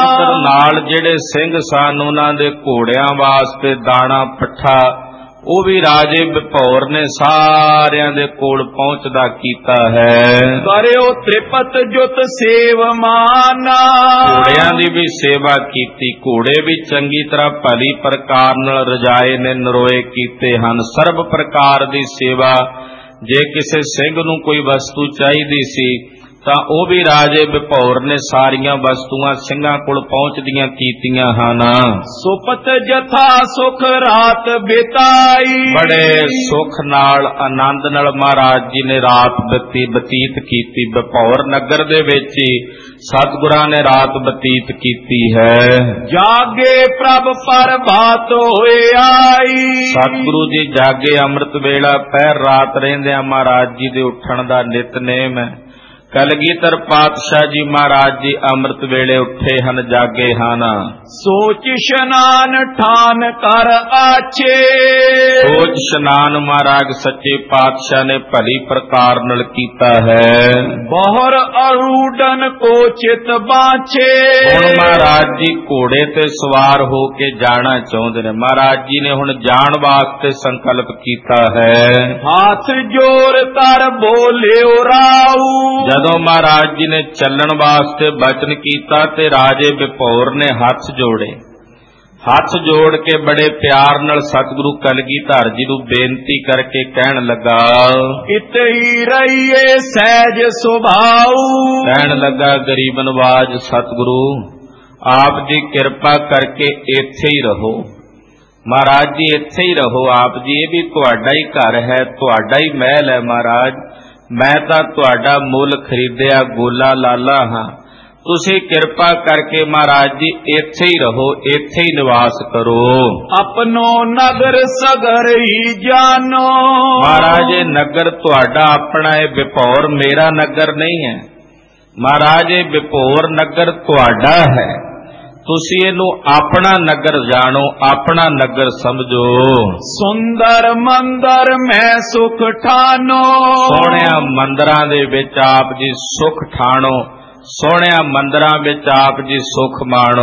ਨਾਲ ਜਿਹੜੇ ਸਿੰਘ ਸਨ ਉਹਨਾਂ ਦੇ ਘੋੜਿਆਂ ਵਾਸਤੇ ਦਾਣਾ ਪੱਠਾ ਉਹ ਵੀ ਰਾਜੇ ਬਿਪੌਰ ਨੇ ਸਾਰਿਆਂ ਦੇ ਕੋਲ ਪਹੁੰਚਦਾ ਕੀਤਾ ਹੈ। ਕਰਿਓ ਤ੍ਰਿਪਤ ਜੁਤ ਸੇਵ ਮਾਨਾ, ਘੋੜਿਆਂ ਦੀ ਵੀ ਸੇਵਾ ਕੀਤੀ, ਘੋੜੇ ਵੀ ਚੰਗੀ ਤਰ੍ਹਾਂ ਭਲੀ ਪ੍ਰਕਾਰ ਨਾਲ ਰਜਾਏ ਨੇ, ਨਰੋਏ ਕੀਤੇ ਹਨ। ਸਰਬ ਪ੍ਰਕਾਰ ਦੀ ਸੇਵਾ, ਜੇ ਕਿਸੇ ਸਿੰਘ ਨੂੰ ਕੋਈ ਵਸਤੂ ਚਾਹੀਦੀ ਸੀ ਤਾਂ ਉਹ ਵੀ ਰਾਜੇ ਬਿਪੌਰ ਨੇ ਸਾਰੀਆਂ ਵਸਤੂਆਂ ਸਿੰਘਾਂ ਕੋਲ ਪਹੁੰਚਦੀਆਂ ਕੀਤੀਆਂ ਹਨ। ਸੁਪਤ ਜਥਾ ਸੁਖ ਰਾਤ ਬਿਤਾਈ, ਬੜੇ ਸੁਖ ਨਾਲ ਆਨੰਦ ਨਾਲ ਮਹਾਰਾਜ ਜੀ ਨੇ ਰਾਤ ਬਤੀਤ ਕੀਤੀ। ਬਿਪੌਰ ਨਗਰ ਦੇ ਵਿੱਚ ਹੀ ਸਤਿਗੁਰਾਂ ਨੇ ਰਾਤ ਬਤੀਤ ਕੀਤੀ ਹੈ। ਜਾਗੇ ਪ੍ਰਭ ਪ੍ਰਭਾਤ ਹੋਏ ਆਈ, ਸਤਿਗੁਰੂ ਜੀ ਜਾਗੇ ਅੰਮ੍ਰਿਤ ਵੇਲਾ ਪਹਿਰ ਰਾਤ ਰਹਿੰਦਿਆਂ ਮਹਾਰਾਜ ਜੀ ਦੇ ਉੱਠਣ ਦਾ ਨਿਤਨੇਮ ਹੈ। ਕਲਗੀਧਰ ਪਾਤਸ਼ਾਹ ਜੀ ਮਹਾਰਾਜ ਜੀ ਅੰਮ੍ਰਿਤ ਵੇਲੇ ਉੱਠੇ ਹਨ, ਜਾਗੇ ਹਨ। ਸੋਚ ਇਸ਼ਨਾਨ ਠਾਨ ਕਰ ਆਛੇ, ਸੋਚ ਇਸ਼ਨਾਨ ਮਹਾਰਾਜ ਸੱਚੇ ਪਾਤਸ਼ਾਹ ਨੇ ਭਲੀ ਪ੍ਰਕਾਰ ਨਾਲ ਕੀਤਾ ਹੈ। ਬਹੁਰ ਅਰੂਡਨ ਕੋ ਚਿਤ ਬਾਛੇ, ਹੁਣ ਮਹਾਰਾਜ ਜੀ ਘੋੜੇ ਤੇ ਸਵਾਰ ਹੋ ਕੇ ਜਾਣਾ ਚਾਹੁੰਦੇ ਨੇ। ਮਹਾਰਾਜ ਜੀ ਨੇ ਹੁਣ ਜਾਣ ਵਾਸਤੇ ਸੰਕਲਪ ਕੀਤਾ ਹੈ। ਹੱਥ ਜੋਰ ਕਰ ਬੋਲਿਓ ਰਾਉ, ਜਦੋਂ ਮਹਾਰਾਜ ਜੀ ਨੇ ਚੱਲਣ ਵਾਸਤੇ ਬਚਨ ਕੀਤਾ ਤੇ ਰਾਜੇ ਬਿਪੌਰ ਨੇ ਹੱਥ ਜੋੜੇ। ਹੱਥ ਜੋੜ ਕੇ ਬੜੇ ਪਿਆਰ ਨਾਲ ਸਤਿਗੁਰੂ ਕਲਗੀਧਰ ਜੀ ਨੂੰ ਬੇਨਤੀ ਕਰਕੇ ਕਹਿਣ ਲੱਗਾ, ਇਤੇ ਹੀ ਰਹੀਏ ਸਹਿਜ ਸੁਭਾਉ, ਕਹਿਣ ਲੱਗਾ ਗਰੀਬ ਨਵਾਜ ਸਤਿਗੁਰੂ ਆਪ ਜੀ ਕਿਰਪਾ ਕਰਕੇ ਇੱਥੇ ਹੀ ਰਹੋ। ਮਹਾਰਾਜ ਜੀ ਇੱਥੇ ਹੀ ਰਹੋ ਆਪ ਜੀ, ਇਹ ਵੀ ਤੁਹਾਡਾ ਹੀ ਘਰ ਹੈ, ਤੁਹਾਡਾ ਹੀ ਮਹਿਲ ਹੈ। ਮਹਾਰਾਜ ਮੈਂ ਤਾਂ ਤੁਹਾਡਾ ਮੁੱਲ ਖਰੀਦਿਆ ਗੋਲਾ ਲਾਲਾ ਹਾਂ, ਤੁਸੀਂ ਕਿਰਪਾ ਕਰਕੇ ਮਹਾਰਾਜ ਜੀ ਇੱਥੇ ਹੀ ਰਹੋ, ਇੱਥੇ ਹੀ ਨਿਵਾਸ ਕਰੋ। ਆਪਣੋ ਨਗਰ ਸਗਰ ਹੀ ਜਾਨੋ, ਮਹਾਰਾਜ ਇਹ ਨਗਰ ਤੁਹਾਡਾ ਆਪਣਾ ਹੈ, ਬਿਪੌਰ ਮੇਰਾ ਨਗਰ ਨਹੀਂ ਹੈ। ਮਹਾਰਾਜ ਇਹ ਬਿਪੌਰ ਨਗਰ ਤੁਹਾਡਾ ਹੈ, ਤੁਸੀਂ ਇਹਨੂੰ ਆਪਣਾ ਨਗਰ ਜਾਣੋ, ਆਪਣਾ ਨਗਰ ਸਮਝੋ। ਸੁੰਦਰ ਮੰਦਰ ਮੈਂ ਸੁਖ ਠਾਨੋ, ਸੋਹਣਿਆਂ ਮੰਦਰਾਂ ਦੇ ਵਿੱਚ ਆਪ ਜੀ ਸੁਖ ਠਾਣੋ, ਸੋਹਣਿਆਂ ਮੰਦਰਾਂ ਵਿੱਚ ਆਪ ਜੀ ਸੁਖ ਮਾਣੋ।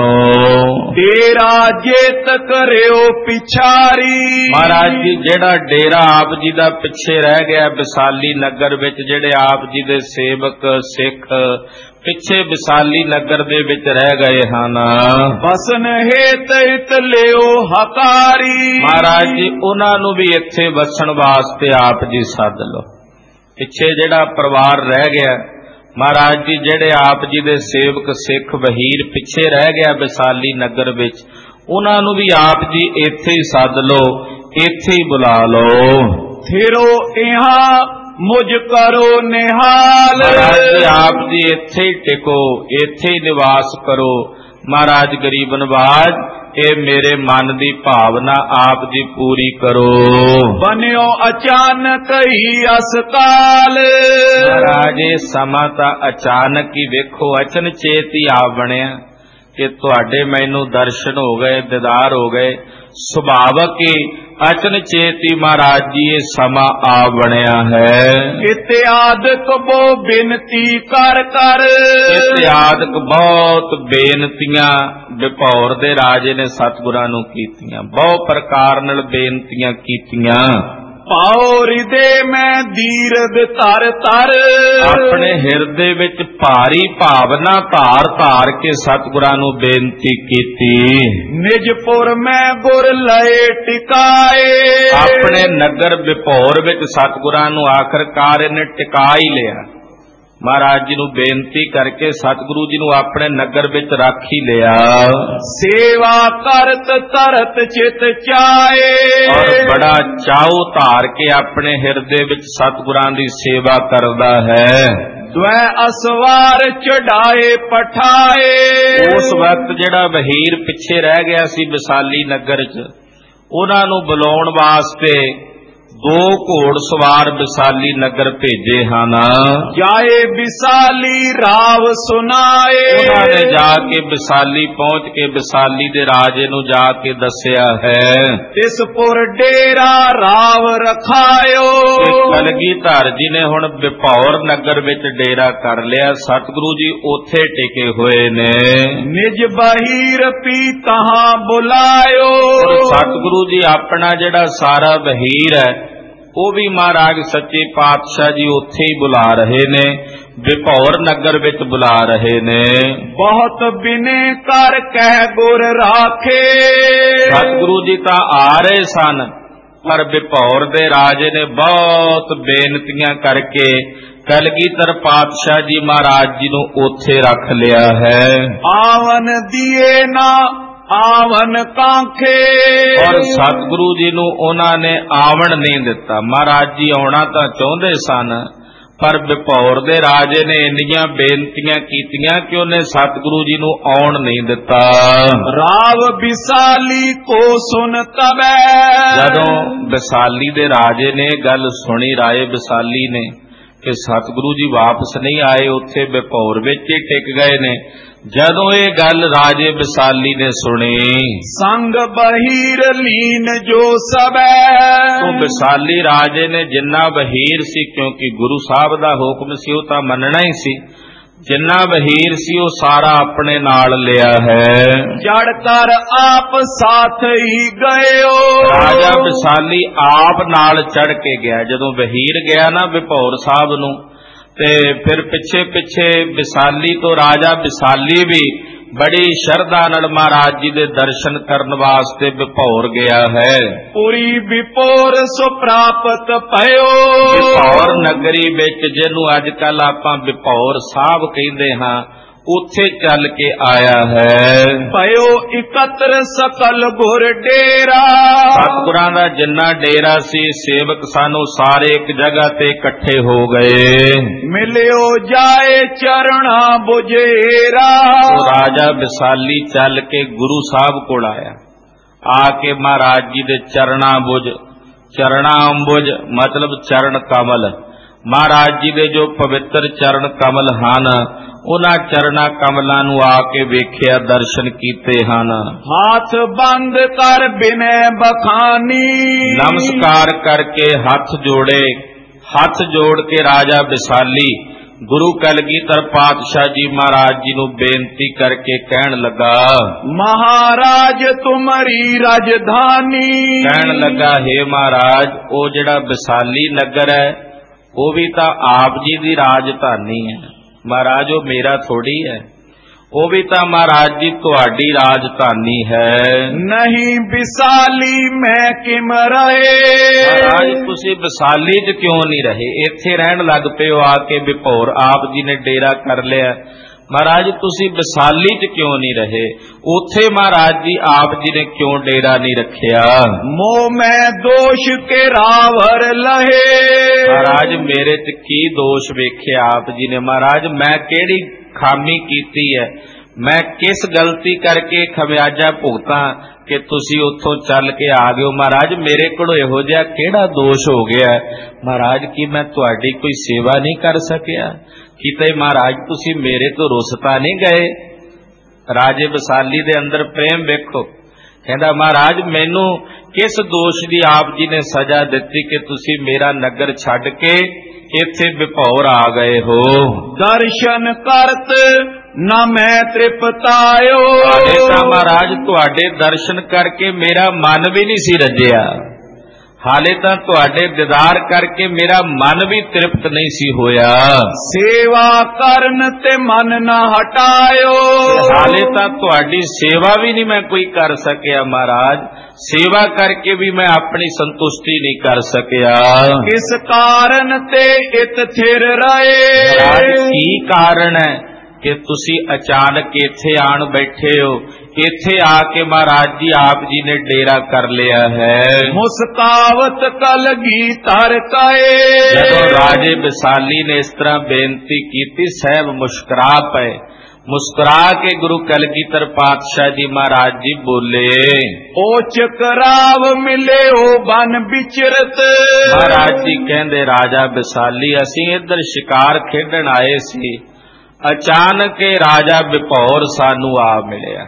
ਡੇਰਾ ਜੇਤ ਕਰਿਓ ਪਿਛਾਰੀ, ਮਹਾਰਾਜ ਜੀ ਜਿਹੜਾ ਡੇਰਾ ਆਪ ਜੀ ਦਾ ਪਿੱਛੇ ਰਹਿ ਗਿਆ ਵਿਸਾਲੀ ਨਗਰ ਵਿੱਚ, ਜਿਹੜੇ ਆਪ ਜੀ ਦੇ ਸੇਵਕ ਸਿੱਖ ਪਿੱਛੇ ਵਿਸਾਲੀ ਨਗਰ ਦੇ ਵਿੱਚ ਰਹਿ ਗਏ ਹਨ, ਬਸਨ ਹੇਤ ਹਿਤ ਲਿਓ ਹਕਾਰੀ, ਮਹਾਰਾਜ ਜੀ ਉਹਨਾਂ ਨੂੰ ਵੀ ਇੱਥੇ ਵਸਣ ਵਾਸਤੇ ਆਪ ਜੀ ਸੱਦ ਲਓ। ਪਿੱਛੇ ਜਿਹੜਾ ਪਰਿਵਾਰ ਰਹਿ ਗਿਆ ਮਹਾਰਾਜ ਜੀ, ਜਿਹੜੇ ਆਪ ਜੀ ਦੇ ਸੇਵਕ ਸਿੱਖ ਵਹੀਰ ਪਿੱਛੇ ਰਹਿ ਗਿਆ ਵਿਸਾਲੀ ਨਗਰ ਵਿੱਚ, ਉਹਨਾਂ ਨੂੰ ਵੀ ਆਪ ਜੀ ਇੱਥੇ ਹੀ ਸੱਦ ਲਓ, ਇੱਥੇ ਹੀ ਬੁਲਾ ਲਓ। ਫਿਰੋ ਇਹਾਂ ਮੁਝ ਕਰੋ ਨਿਹਾਲ, ਮਹਾਰਾਜ ਜੀ ਆਪ ਜੀ ਇੱਥੇ ਹੀ ਟਿਕੋ, ਇੱਥੇ ਹੀ ਨਿਵਾਸ ਕਰੋ। ਮਹਾਰਾਜ ਗਰੀਬ ਨਵਾਜ ਇਹ ਮੇਰੇ ਮਨ ਦੀ ਭਾਵਨਾ ਆਪ ਜੀ ਪੂਰੀ ਕਰੋ। ਬਨਿਓ ਅਚਾਨਕ ਹੀ ਅਸਕਾਲ, ਮਹਾਰਾਜ ਇਹ ਸਮਾਂ ਤਾਂ ਅਚਾਨਕ ਹੀ ਵੇਖੋ ਅਚਨਚੇਤ ਹੀ ਆ ਬਣਿਆ। कि तुहाडे मैनू दर्शन हो गए, दीदार हो गए। सुभावक ही अचनचेती महाराज जी ये समा आ बनया है। इत्यादक वो बेनती कर कर, इत्यादक बहुत बेनतियां विभौर दे राजे ने सतगुरां नूं कीतियां, बहुत प्रकार नाल बेनतियां कीतियां। पाओ हृदय में दीरद तर तर, अपने हिरदे विच भारी भावना धार धार के सतगुरां नूं बेनती कीती। निजपुर में गुर लए टिकाए, अपने नगर विभौर विच सतगुरां नूं आखिरकार इन्हें टिका ही लिया। महाराज जी नूं बेनती करके सतगुरु जी नूं अपने नगर विच रख ही लिया। सेवा करत तरत चित चाए, और बड़ा चाऊ धार के अपने हिरदे विच सतगुरां दी सेवा करदा है। द्वै असवार चढ़ाए पठाए, उस वक्त जिहड़ा वहीर पिछे रह गया सी विसाली नगर च, उन्हां नूं बुलाउण वास्ते दो घोड़ सवार विसाली नगर भेजे हन। जाए विसाली राव सुनाए, उन्होंने जाके विसाली पहुंच के विसाली दे राजे नूं जाके दसिया है। तिसपुर डेरा राव रखायो, कलगीधर जी ने हुण विभौर नगर विच डेरा कर लिया। सतगुरु जी ओथे टिके हुए ने। निज बहीर पी तहां बुलायो, सतगुरु जी अपना जिहड़ा सारा वहीर है वो भी महाराज सच्चे पातशाह जी उत्थे ही बुला रहे ने, विभौर नगर विच बुला रहे ने। बहुत बिने कर कह गुर राखे, सतगुरु जी तां आ रहे सन, पर विभौर दे राजे ने बहुत बेनतियां करके कलगीधर पातशाह जी महाराज जी नूं उत्थे रख लिया है। आवन दिए ना आवन कांखे, और सतगुरु जी नूं उन्होंने आवन नहीं दिता। महाराज जी आउणा तां चाहुंदे सन, पर विभौर दे राजे ने इन्नियां बेनतियां कीतियां कि उन्हें सतगुरु जी नूं आउण नहीं दिता। राव विसाली को सुन तबै, जदों विसाली दे राजे ने गल सुनी, राजे विसाली ने कि सतगुरु जी वापस नहीं आए, उत्थे विभौर विच ही टिक गए ने। जदों ये गल राजे विसाली ने सुनी, संग बहीर लीन जो सबै, तो विसाली राजे ने जिन्ना वहीर सी, क्योंकि गुरु साहब दा हुक्म सी, वो तां मनना ही सी, जिन्ना वहीर सी वो सारा अपने नाल लिया है। चढ़ कर आप साथ ही गए हो, राजा विसाली आप नाल चढ़ के गया। जदों वहीर गया ना विभौर साहब नूं, ते फिर पिछे पिछे विसाली तो राजा विसाली भी बड़ी शरधा नाल महाराज जी दे दर्शन करन वास्ते विभौर गया है। पूरी विपोर सो प्राप्त पयो, विभौर नगरी विच जिन्नू अजकल आपां विभौर साहब कहिंदे हां, उत्थे चल के आया है। पयो इकत्र सकल गुर डेरा, सतगुरां दा जिन्ना डेरा सी सेवक सानू सारे एक जगह ते इकट्ठे हो गए। मिलियो जाए चरणा बुझेरा, तो राजा विसाली चल के गुरु साहब कोल आया, आके महाराज जी दे चरणा अंबुज मतलब चरण कमल, महाराज जी दे जो पवित्र चरण कमल हन, उन्हां चरणा कमलां नूं आके वेखिया, दर्शन कीते हन। हाथ बंद कर बिनय बखानी, नमस्कार करके हाथ जोड़े। हाथ जोड़ के राजा विसाली गुरु कलगीधर पातशाह जी महाराज जी नूं बेनती करके कहन लगा, महाराज तुम्हारी राजधानी, कहन लगा हे महाराज, ओ जिहड़ा विसाली नगर है वो भी तां आप जी दी राजधानी है। महाराज वो मेरा थोड़ी है, वो भी तां महाराज जी तुहाडी राजधानी है। नहीं विसाली मैं किम रहे, महाराज तुसी विसाली च क्यों नहीं रहे, इत्थे रहन लग पे हो आके विभौर आप जी ने डेरा कर लिया। महाराज तुसी विसाली च क्यों नहीं रहे, उथे महाराज जी आप जी ने क्यों डेरा नहीं रखिया। मोह मैं दोष के रावर लहे, महाराज मेरे च की दोष वेखे आप जी ने। महाराज मैं केड़ी खामी कीती है, मैं किस गलती करके खमियाजा भुगतां कि तुसी उत्थों चल के आ गए हो। महाराज मेरे कोल इहो जिहा केड़ा दोष हो गया महाराज कि मैं तुहाडी कोई सेवा नहीं कर सकिया, किते महाराज तुसी मेरे तो रुस तां नहीं गए। ਰਾਜੇ ਵਿਸਾਲੀ ਦੇ ਅੰਦਰ ਪ੍ਰੇਮ ਵੇਖੋ। ਕਹਿੰਦਾ ਮਹਾਰਾਜ ਮੈਨੂੰ ਕਿਸ ਦੋਸ਼ ਦੀ ਆਪ ਜੀ ਨੇ ਸਜ਼ਾ ਦਿੱਤੀ ਕਿ ਤੁਸੀਂ ਮੇਰਾ ਨਗਰ ਛੱਡ ਕੇ ਇੱਥੇ ਵਿਭੌਰ ਆ ਗਏ ਹੋ। ਦਰਸ਼ਨ ਕਰਤ ਨਾ ਮੈਂ ਤ੍ਰਿਪਤਾਇਓ। ਮਹਾਰਾਜ ਤੁਹਾਡੇ ਦਰਸ਼ਨ ਕਰਕੇ ਮੇਰਾ ਮਨ ਵੀ ਨਹੀਂ ਸੀ ਰੱਜਿਆ, ਹਾਲੇ ਤਾਂ ਤੁਹਾਡੇ ਦੀਦਾਰ ਕਰਕੇ ਮੇਰਾ ਮਨ ਵੀ ਤ੍ਰਿਪਤ ਨਹੀਂ ਸੀ ਹੋਇਆ। ਸੇਵਾ ਕਰਨ ਤੇ ਮਨ ਨਾ ਹਟਾਇਓ। ਹਾਲੇ ਤਾਂ ਤੁਹਾਡੀ ਸੇਵਾ ਵੀ ਨਹੀਂ ਮੈਂ ਕੋਈ ਕਰ ਸਕਿਆ ਮਹਾਰਾਜ, ਸੇਵਾ ਕਰਕੇ ਵੀ ਮੈਂ ਆਪਣੀ ਸੰਤੁਸ਼ਟੀ ਨਹੀਂ ਕਰ ਸਕਿਆ। ਕਿਸ ਕਾਰਨ ਤੇ ਇਤ ਥਿਰ ਰਹੇ। ਕੀ ਕਾਰਨ ਹੈ ਕਿ ਤੁਸੀਂ ਅਚਾਨਕ ਇੱਥੇ ਆਣ ਬੈਠੇ ਹੋ? ਇੱਥੇ ਆ ਕੇ ਮਹਾਰਾਜ ਜੀ ਆਪ ਜੀ ਨੇ ਡੇਰਾ ਕਰ ਲਿਆ ਹੈ। ਮੁਸਕਾਵਤ ਕਲਗੀਧਰ ਕਾਏ। ਜਦੋਂ ਰਾਜੇ ਵਿਸਾਲੀ ਨੇ ਇਸ ਤਰ੍ਹਾਂ ਬੇਨਤੀ ਕੀਤੀ, ਸਹਿਬ ਮੁਸਕਰਾ ਪਏ। ਮੁਸਕਰਾ ਕੇ ਗੁਰੂ ਕਲਗੀਧਰ ਪਾਤਸ਼ਾਹ ਜੀ ਮਹਾਰਾਜ ਜੀ ਬੋਲੇ, ਓ ਚਕਰਾਵ ਮਿਲਿਓ ਬਨ ਵਿਚਰਤ। ਮਹਾਰਾਜ ਜੀ ਕਹਿੰਦੇ ਰਾਜਾ ਵਿਸਾਲੀ ਅਸੀਂ ਇੱਧਰ ਸ਼ਿਕਾਰ ਖੇਡਣ ਆਏ ਸੀ, ਅਚਾਨਕ ਰਾਜਾ ਵਿਭੌਰ ਸਾਨੂੰ ਆ ਮਿਲਿਆ।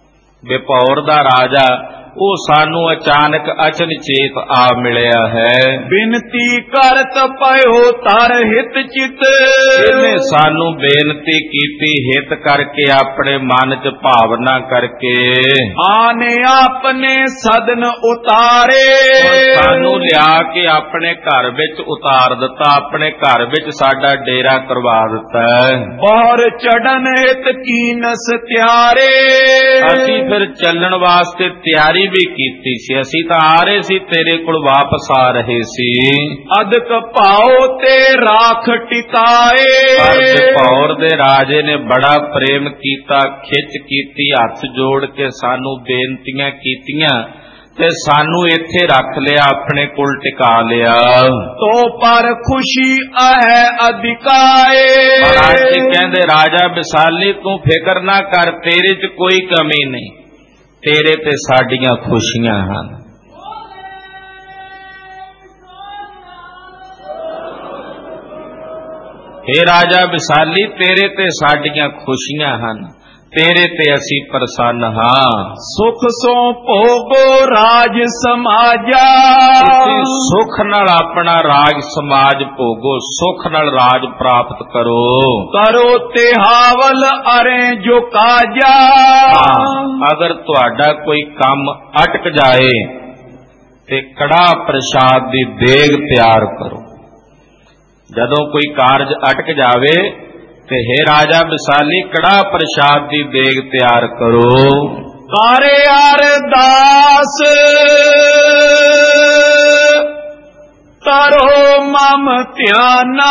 ਵਿਭੌਰ ਦਾ ਰਾਜਾ ਉਹ ਸਾਨੂੰ ਅਚਾਨਕ ਅਚਨਚੇਤ ਆ ਮਿਲਿਆ ਹੈ। ਬੇਨਤੀ ਕਰਤ ਪਇਓ ਤਰ ਹਿਤ ਚਿਤ। ਇਹਨੇ ਸਾਨੂੰ ਬੇਨਤੀ ਕੀਤੀ ਹਿਤ ਕਰਕੇ, ਆਪਣੇ ਮਨ ਚ ਭਾਵਨਾ ਕਰਕੇ। ਆਨੇ ਆਪਣੇ ਸਦਨ ਉਤਾਰੇ। ਸਾਨੂੰ ਲਿਆ ਕੇ ਆਪਣੇ ਘਰ ਵਿੱਚ ਉਤਾਰ ਦਿੱਤਾ, ਆਪਣੇ ਘਰ ਵਿੱਚ ਸਾਡਾ ਡੇਰਾ ਕਰਵਾ ਦਿੱਤਾ। ਬਹਰ ਚੜਨ ਹਿਤ ਕੀਨਸ ਤਿਆਰੇ। ਅਸੀਂ ਫਿਰ ਚੱਲਣ ਵਾਸਤੇ ਤਿਆਰੀ ਵੀ ਕੀਤੀ ਸੀ, ਅਸੀਂ ਤਾਂ ਆ ਰਹੇ ਸੀ, ਤੇਰੇ ਕੋਲ ਵਾਪਸ ਆ ਰਹੇ ਸੀ। ਅਦਕ ਭਾਉ ਤੇ ਰਾਖ ਟਿਕਾਏ। ਵਿਭੌਰ ਦੇ ਰਾਜੇ ਨੇ ਬੜਾ ਪ੍ਰੇਮ ਕੀਤਾ, ਖਿੱਚ ਕੀਤੀ, ਹੱਥ ਜੋੜ ਕੇ ਸਾਨੂੰ ਬੇਨਤੀਆਂ ਕੀਤੀਆਂ ਤੇ ਸਾਨੂੰ ਇੱਥੇ ਰੱਖ ਲਿਆ, ਆਪਣੇ ਕੋਲ ਟਿਕਾ ਲਿਆ। ਤੋ ਪਰ ਖੁਸ਼ੀ ਹੈ ਅਧਿਕਾਏ। ਮਹਾਰਾਜ ਜੀ ਕਹਿੰਦੇ ਰਾਜਾ ਵਿਸਾਲੀ ਤੂੰ ਫਿਕਰ ਨਾ ਕਰ, ਤੇਰੇ 'ਚ ਕੋਈ ਕਮੀ ਨਹੀਂ, ਤੇਰੇ ਤੇ ਸਾਡੀਆਂ ਖੁਸ਼ੀਆਂ ਹਨ। हे ਰਾਜਾ ਵਿਸਾਲੀ ਤੇਰੇ ਤੇ ਸਾਡੀਆਂ ਖੁਸ਼ੀਆਂ ਹਨ, ਤੇਰੇ ਤੇ ਅਸੀਂ ਪ੍ਰਸੰਨ ਹਾਂ। ਸੁਖ ਸੋ ਭੋਗੋ ਰਾਜ ਸਮਾਜਾ। ਤੁਸੀਂ ਸੁਖ ਨਾਲ ਆਪਣਾ ਰਾਜ ਸਮਾਜ ਭੋਗੋ, ਸੁਖ ਨਾਲ ਰਾਜ ਪ੍ਰਾਪਤ ਕਰੋ। ਕਰੋ ਤੇ ਹਾਵਲ ਅਰੇ ਜੋ ਕਾਜਾ। ਅਗਰ ਤੁਹਾਡਾ ਕੋਈ ਕੰਮ ਅਟਕ ਜਾਏ ਤੇ ਕੜਾਹ ਪ੍ਰਸ਼ਾਦ ਦੀ ਦੇਗ ਤਿਆਰ ਕਰੋ। ਜਦੋਂ ਕੋਈ ਕਾਰਜ ਅਟਕ ਜਾਵੇ ਤੇ हे ਰਾਜਾ ਵਿਸਾਲੀ ਕੜਾਹ ਪ੍ਰਸ਼ਾਦ ਦੀ ਦੇਗ ਤਿਆਰ ਕਰੋ। ਕਾਰੇ ਅਰਦਾਸ ਤਰੋ ਮਮ ਧਿਆਨਾ।